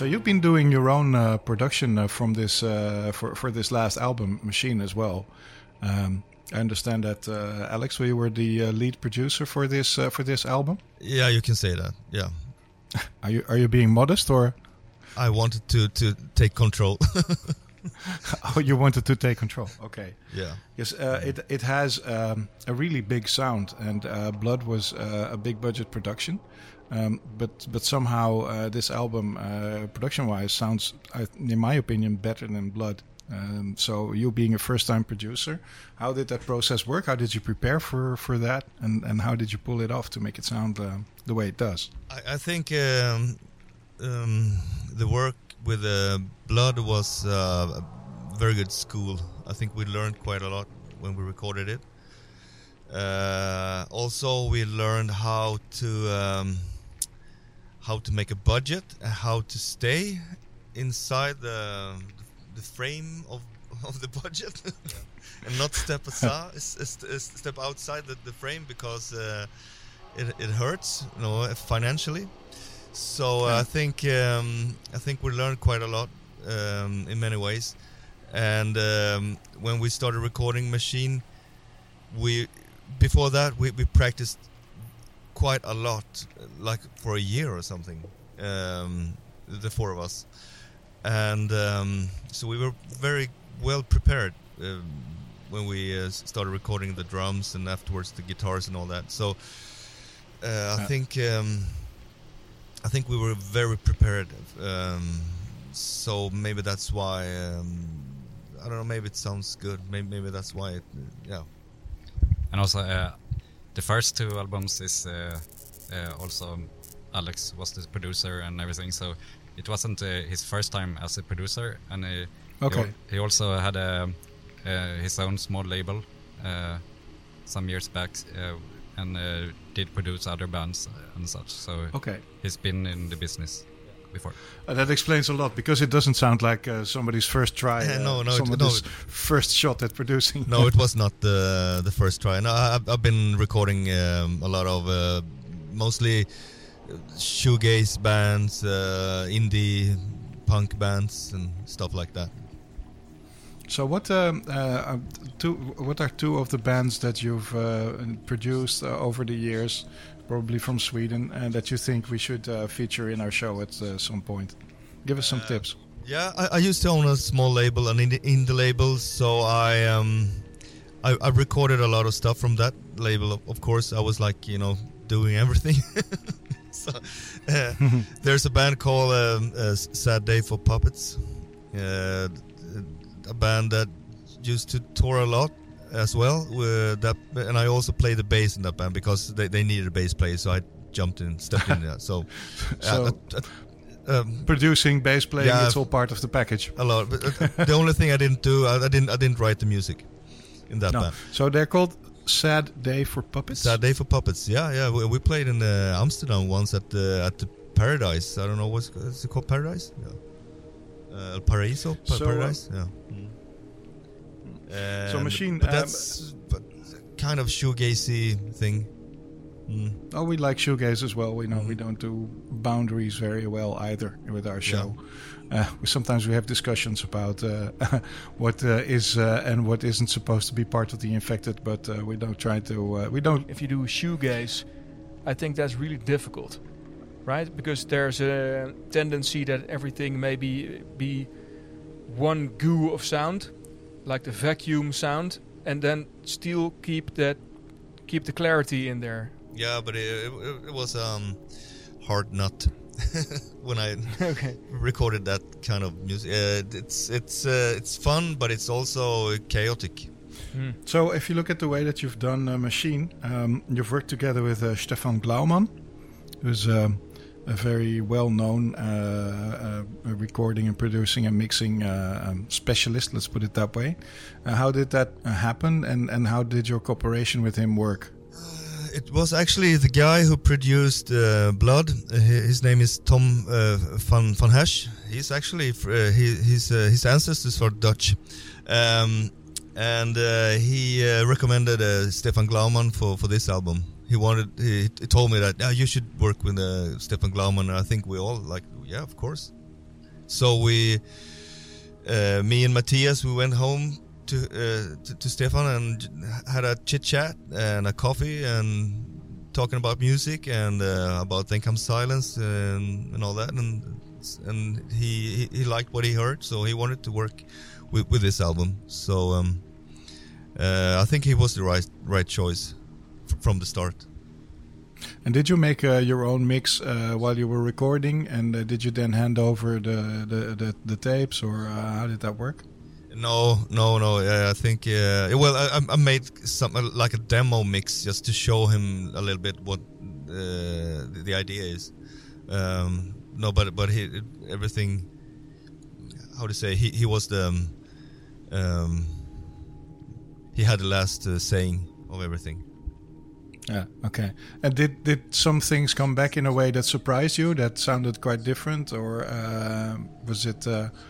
So you've been doing your own production from this for this last album, Machine, as well. I understand that Alex, you were the lead producer for this album. Yeah, you can say that. Yeah. Are you being modest, or? I wanted to take control. Oh, you wanted to take control. Okay. Yeah. Yes, it has a really big sound, and Blood was a big budget production. But somehow this album, production-wise, sounds, in my opinion, better than Blood. So you being a first-time producer, how did that process work? How did you prepare for that? And how did you pull it off to make it sound the way it does? I think the work with Blood was a very good school. I think we learned quite a lot when we recorded it. Also, we learned how to make a budget, how to stay inside the frame of the budget, and not step outside the frame, because it hurts, financially. So I think we learned quite a lot in many ways. And when we started recording Machine, before that we practiced quite a lot, like for a year or something, the four of us. And so we were very well prepared when we started recording the drums and afterwards the guitars and all that. So I think we were very prepared. So maybe that's why. I don't know. Maybe it sounds good. Maybe that's why. Yeah. And also, the first two albums is also Alex was the producer and everything. So it wasn't his first time as a producer, and he also had his own small label some years back, and did produce other bands and such. So he's been in the business before. That explains a lot, because it doesn't sound like somebody's first try. Somebody's first shot at producing. No, it was not the first try. No, I've been recording a lot of mostly shoegaze bands, indie punk bands, and stuff like that. So what are two of the bands that you've produced over the years, probably from Sweden, and that you think we should feature in our show at some point? Give us some tips. Yeah, I used to own a small label, an indie label, so I recorded a lot of stuff from that label. Of course, I was like, doing everything. So there's a band called Sad Day for Puppets, a band that used to tour a lot as well with that, and I also played the bass in that band because they needed a bass player, so I stepped in there. So producing, bass playing, it's all part of the package. A lot. But the only thing I didn't do, I didn't write the music in that band. So they're called Sad Day for Puppets? Sad Day for Puppets, yeah. We played in Amsterdam once at the Paradise. I don't know, is it called Paradise? Yeah. El Paraíso? Paradise? Yeah. So Machine... But that's kind of shoegazy thing. Oh, we like shoegaze as well. We know we don't do boundaries very well either with our show. Sometimes we have discussions about what is and what isn't supposed to be part of the Infected, but we don't try to... we don't. If you do shoegaze, I think that's really difficult, right? Because there's a tendency that everything may be one goo of sound, like the vacuum sound, and then still keep the clarity in there. Yeah, but it was hard nut when I recorded that kind of music. It's fun, but it's also chaotic. So if you look at the way that you've done Machine, you've worked together with Stefan Glaumann, who's a very well-known recording and producing and mixing specialist, let's put it that way. How did that happen, and how did your cooperation with him work? It was actually the guy who produced Blood. His name is Tom van Hesch. He's actually his ancestors are Dutch, and he recommended Stefan Glaumann for this album. He told me that you should work with Stefan Glaumann, and I think we all like, yeah, of course. So me and Matthias, we went home to Stefan and had a chit chat and a coffee and talking about music and about Then Comes Silence and all that, and he liked what he heard, so he wanted to work with this album. So I think he was the right choice from the start. And did you make your own mix while you were recording? And did you then hand over the tapes, or how did that work? No. I think I made some like a demo mix just to show him a little bit what the idea is. No, but he everything. How to say? He was the. He had the last saying of everything. Yeah. Okay. And did some things come back in a way that surprised you? That sounded quite different, or was it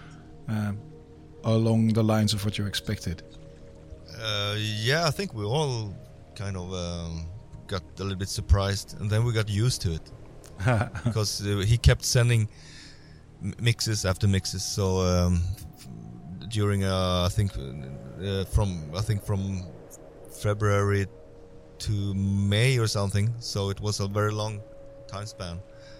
along the lines of what you expected? Yeah, I think we all kind of got a little bit surprised, and then we got used to it because he kept sending mixes after mixes. So during I think from February to May or something, so it was a very long time span.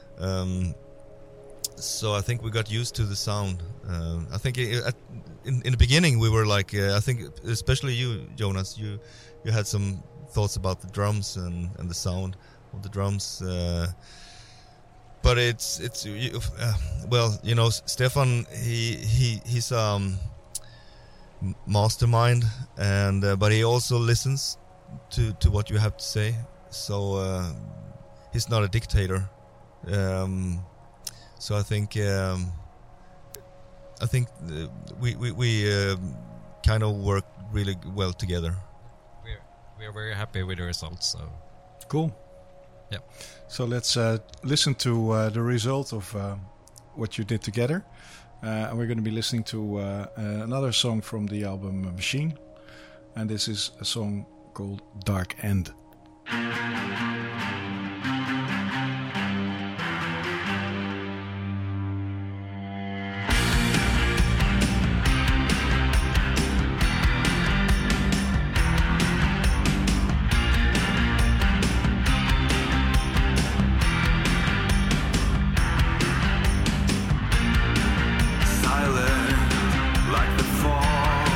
So I think we got used to the sound. I think in the beginning we were like, I think especially you, Jonas, you had some thoughts about the drums and the sound of the drums. But it's well, you know, Stefan, he's mastermind, and but he also listens to what you have to say. So he's not a dictator. So I think we kind of work really well together. We're very happy with the results. So cool. Yeah. So let's listen to the result of what you did together. And we're going to be listening to another song from the album Machine, and this is a song called Dark End.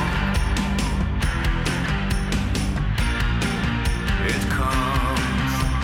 It comes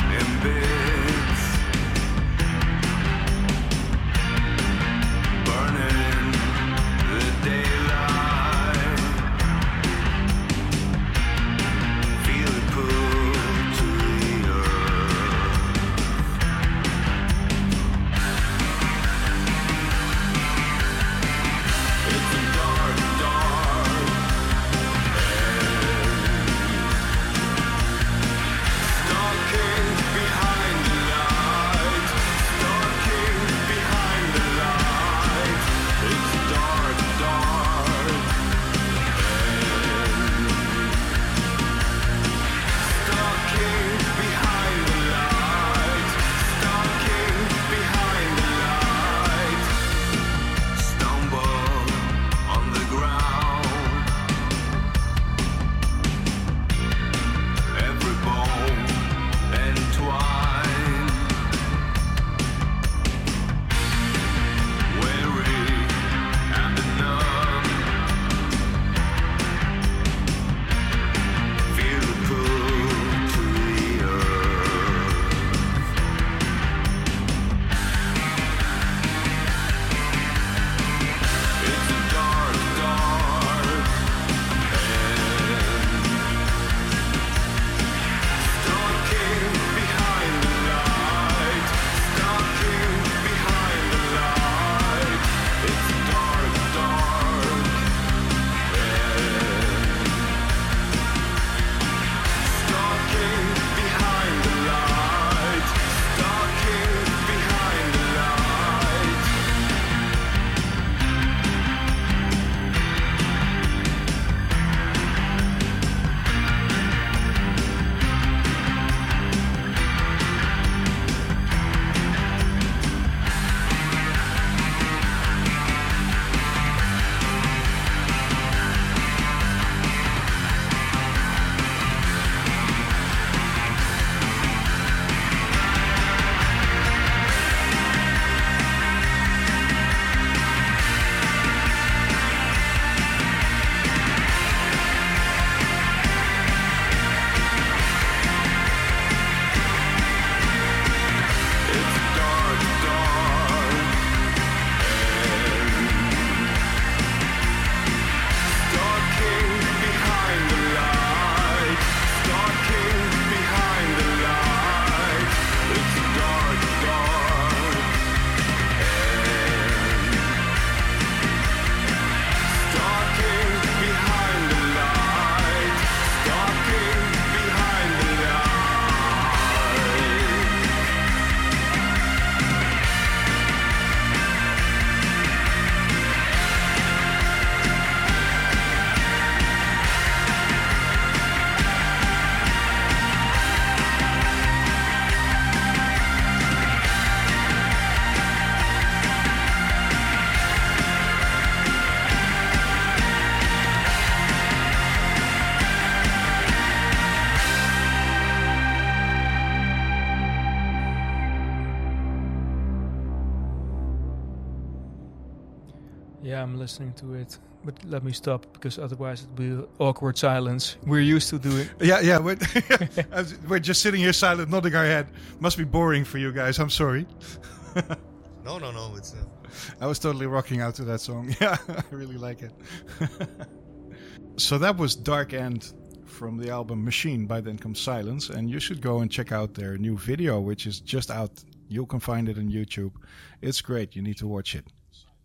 Yeah, I'm listening to it. But let me stop, because otherwise it'll be awkward silence. We're used to doing... Yeah. We're just sitting here silent, nodding our head. Must be boring for you guys. I'm sorry. No. It's I was totally rocking out to that song. Yeah, I really like it. So that was Dark End from the album Machine by Then Comes Silence. And you should go and check out their new video, which is just out. You can find it on YouTube. It's great. You need to watch it.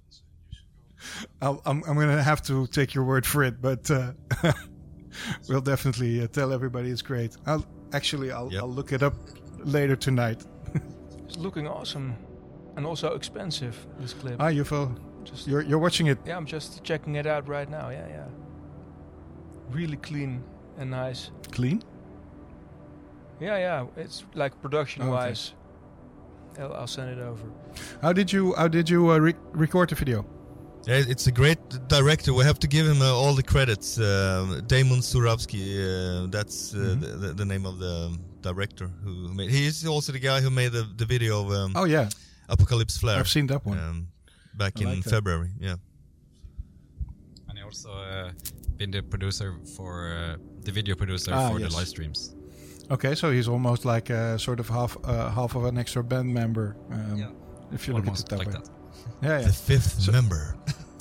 I'm going to have to take your word for it, but we'll definitely tell everybody it's great. I'll look it up later tonight. It's looking awesome. And also expensive, this clip. You're watching it? Yeah, I'm just checking it out right now. Yeah. Really clean and nice. Clean? Yeah. It's like production-wise. Okay. I'll send it over. How did you record the video? Yeah, it's a great director. We have to give him all the credits. Damon Suravsky, that's the name of the director who made. He is also the guy who made the video of Apocalypse Flare. I've seen that one back in February. Yeah, and he also been the producer for the video producer for the live streams. Okay, so he's almost like sort of half of an extra band member. If you look at it that way. That. Yeah. The fifth member.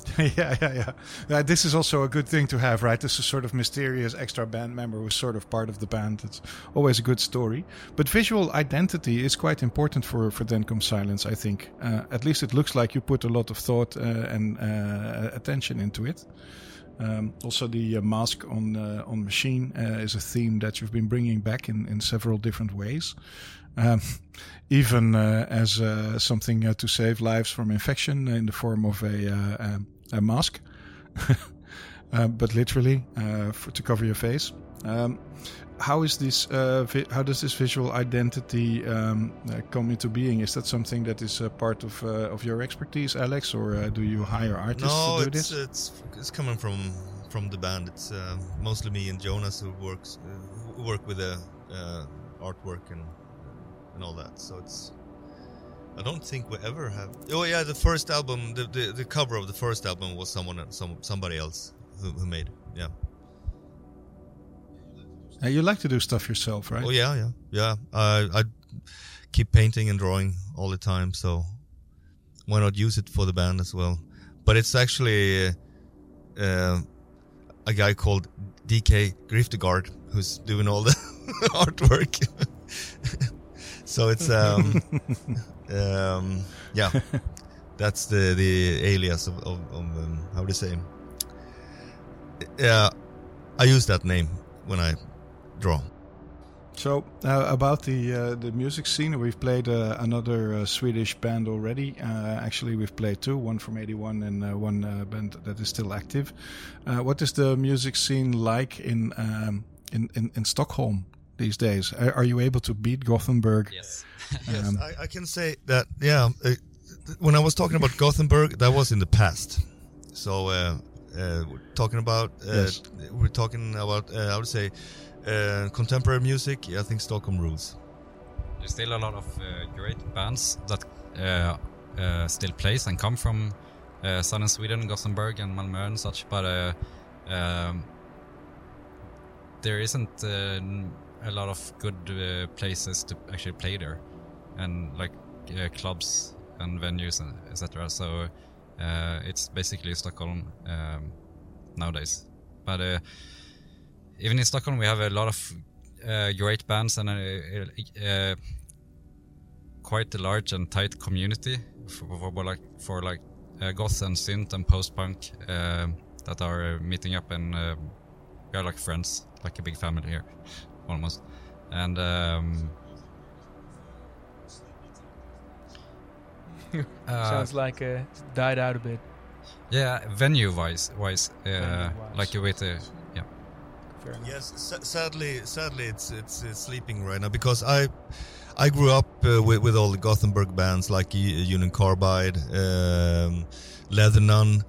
Yeah. This is also a good thing to have, right? This is sort of mysterious extra band member who's sort of part of the band. It's always a good story. But visual identity is quite important for Then Comes Silence, I think. At least it looks like you put a lot of thought and attention into it. Also, the mask on Machine is a theme that you've been bringing back in several different ways. Even as something to save lives from infection in the form of a mask, but literally to cover your face. How is this? How does this visual identity come into being? Is that something that is part of your expertise, Alex, or do you hire artists to do this? No, it's coming from the band. It's mostly me and Jonas who work with the artwork and all that. So I don't think we ever have. Oh yeah, the first album, the cover of the first album was somebody else who made it. Yeah. You like to do stuff yourself, right? Oh yeah. I keep painting and drawing all the time, so why not use it for the band as well? But it's actually a guy called DK Griftegard who's doing all the artwork. So it's that's the alias of how do you say? I use that name when I draw. So about the music scene, we've played another Swedish band already. Actually, we've played two, one from '81 and one band that is still active. What is the music scene like in Stockholm these days? Are you able to beat Gothenburg? Yes. Yes, I can say that. Yeah, when I was talking about Gothenburg, that was in the past. So we're talking about I would say contemporary music. I think Stockholm rules. There's still a lot of great bands that still plays and come from southern Sweden, Gothenburg and Malmö and such, but there isn't a lot of good places to actually play there, and like clubs and venues and etc. So it's basically Stockholm nowadays. But even in Stockholm, we have a lot of great bands and quite a large and tight community for goth and synth and post-punk that are meeting up, and we are like friends, like a big family here, almost. And sounds like died out a bit. Yeah, venue-wise, like a way to Yes, sadly, it's sleeping right now, because I grew up with all the Gothenburg bands like Union Carbide, Leather Nun,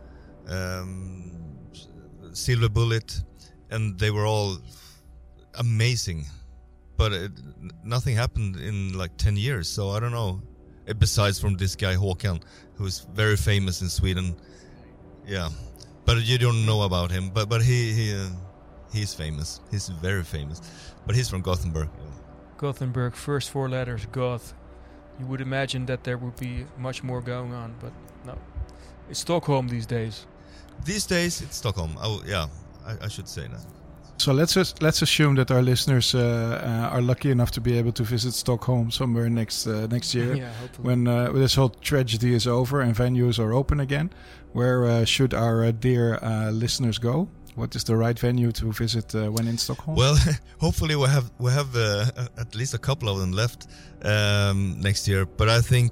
Silver Bullet, and they were all amazing. But nothing happened in like 10 years, so I don't know. Besides from this guy Håkan, who's very famous in Sweden. Yeah, but you don't know about him. But he's famous. He's very famous. But he's from Gothenburg. Gothenburg, first 4 letters, Goth. You would imagine that there would be much more going on, but no. It's Stockholm these days. These days, it's Stockholm. I should say that. So let's assume that our listeners are lucky enough to be able to visit Stockholm somewhere next year, Yeah, hopefully. when this whole tragedy is over and venues are open again. Where should our dear listeners go? What is the right venue to visit when in Stockholm? Well, hopefully we have at least a couple of them left next year. But I think,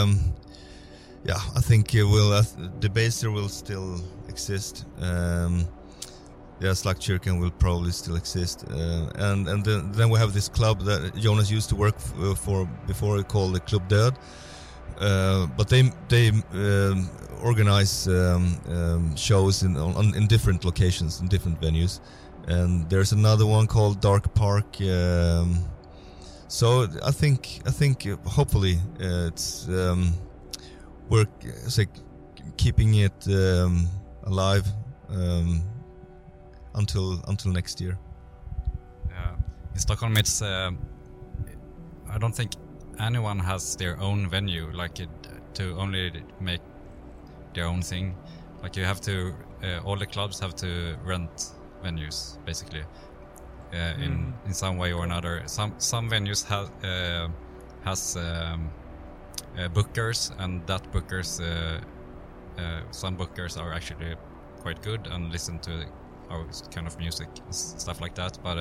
the Baser will still exist. Slagkyrkan will probably still exist, and then we have this club that Jonas used to work for before, called the Club Död. But they organize shows in different locations, in different venues, and there's another one called Dark Park. So I think hopefully it's we're keeping it alive until next year. In Stockholm, it's I don't think anyone has their own venue, to only make their own thing. Like you have to, all the clubs have to rent venues basically, in some way or another. Some venues has bookers, and that bookers some bookers are actually quite good and listen to our kind of music and stuff like that. But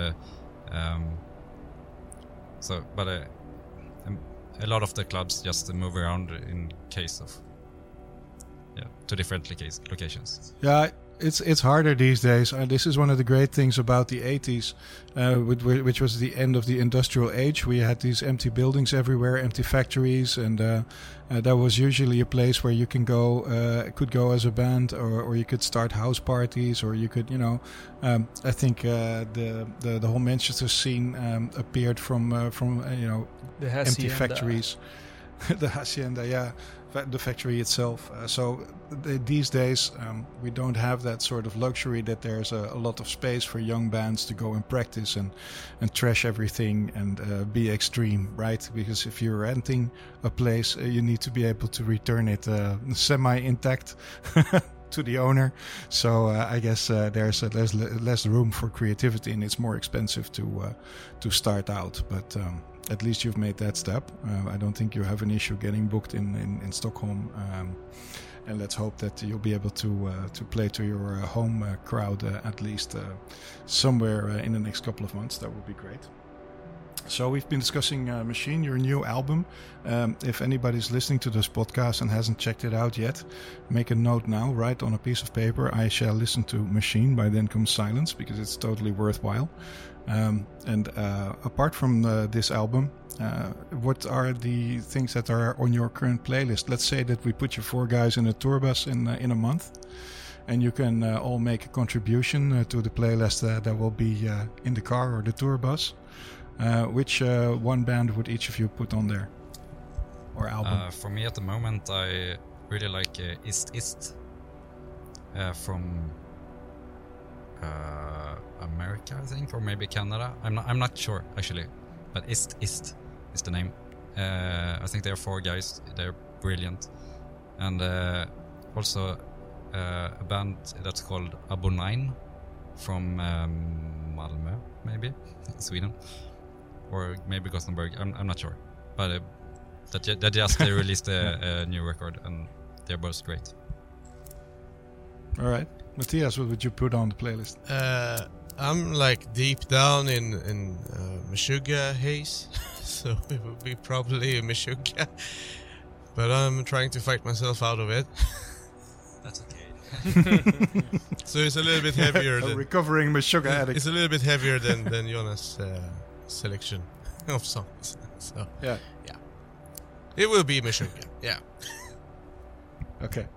a lot of the clubs just move around in case of to different locations. Yeah, it's harder these days. This is one of the great things about the 80s, which was the end of the industrial age. We had these empty buildings everywhere, empty factories, and that was usually a place where you could go as a band, or you could start house parties, or you could, I think the whole Manchester scene appeared from The empty Hacienda. factories. The Hacienda, yeah, the factory itself. So these days we don't have that sort of luxury that there's a lot of space for young bands to go and practice and trash everything and be extreme, right? Because if you're renting a place, you need to be able to return it semi-intact to the owner. So I guess there's less room for creativity, and it's more expensive to start out. But at least you've made that step. I don't think you have an issue getting booked in Stockholm. And let's hope that you'll be able to play to your home crowd at least somewhere in the next couple of months. That would be great. So we've been discussing Machine, your new album. If anybody's listening to this podcast and hasn't checked it out yet, make a note now, write on a piece of paper, I shall listen to Machine, by Then Comes Silence, because it's totally worthwhile. And apart from this album, what are the things that are on your current playlist? Let's say that we put you 4 guys in a tour bus in a month, and you can all make a contribution to the playlist that will be in the car or the tour bus. Which one band would each of you put on there? Or album? For me at the moment, I really like Ist from America, I think, or maybe Canada. I'm not sure actually, but Ist is the name. I think there are 4 guys. They're brilliant, and also a band that's called Abonine from Malmö, maybe Sweden, or maybe Gothenburg. I'm not sure, but that just released a new record, and they're both great. All right, Matthias, what would you put on the playlist? I'm like deep down in Meshuggah haze, so it would be probably a Meshuggah, but I'm trying to fight myself out of it. That's okay. So it's a little bit heavier. A recovering Meshuggah addict. It's a little bit heavier than Jonas' selection of songs. So Yeah. It will be Meshuggah. Yeah. Okay.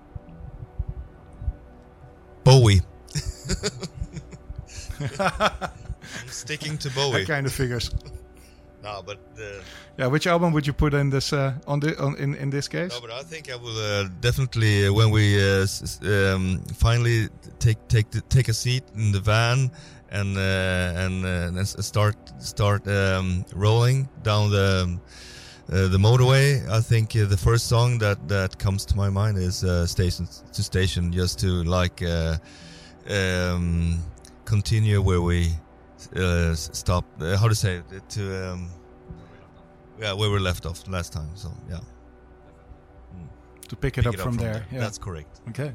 Bowie. I'm sticking to Bowie. That kind of figures. No, but which album would you put in this in this case? no, but I think I will definitely when we finally take a seat in the van and start rolling down the motorway. I think the first song that comes to my mind is Station to Station, just to like continue where we stop. How to say it? To where we left off last time. So yeah, to pick it up from there. Yeah. That's correct. Okay.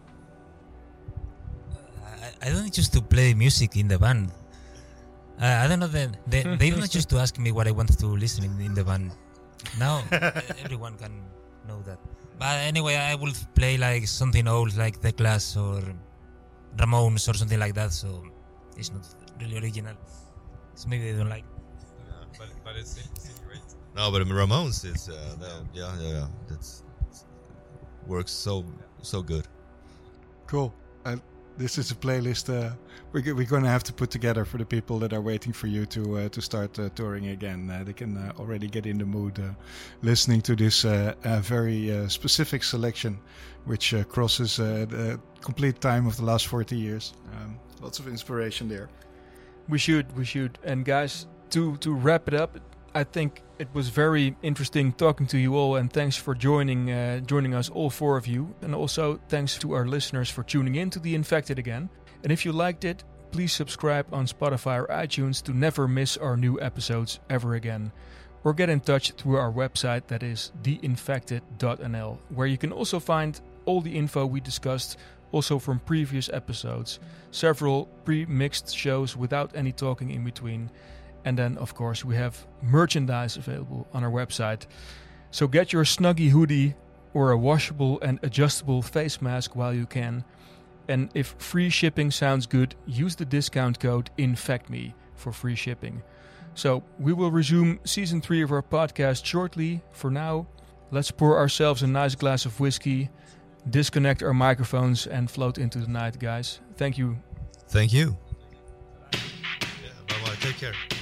I don't choose to play music in the band. I don't know. They don't choose to ask me what I want to listen in the band. Now everyone can know that. But anyway, I will play like something old, like The Clash or Ramones or something like that. So it's not really original. So maybe they don't like. But it's great. No, but Ramones is that's works so good. Cool. This is a playlist we're going to have to put together for the people that are waiting for you to start touring again. They can already get in the mood listening to this very specific selection, which crosses the complete time of the last 40 years. Lots of inspiration there. We should. And guys, to wrap it up, I think it was very interesting talking to you all, and thanks for joining us, all four of you. And also thanks to our listeners for tuning in to The Infected again. And if you liked it, please subscribe on Spotify or iTunes to never miss our new episodes ever again. Or get in touch through our website, that is theinfected.nl, where you can also find all the info we discussed, also from previous episodes, several pre-mixed shows without any talking in between. And then, of course, we have merchandise available on our website. So get your Snuggie hoodie or a washable and adjustable face mask while you can. And if free shipping sounds good, use the discount code INFECTME for free shipping. So we will resume season 3 of our podcast shortly. For now, let's pour ourselves a nice glass of whiskey, disconnect our microphones, and float into the night, guys. Thank you. Thank you. Yeah, bye-bye. Take care.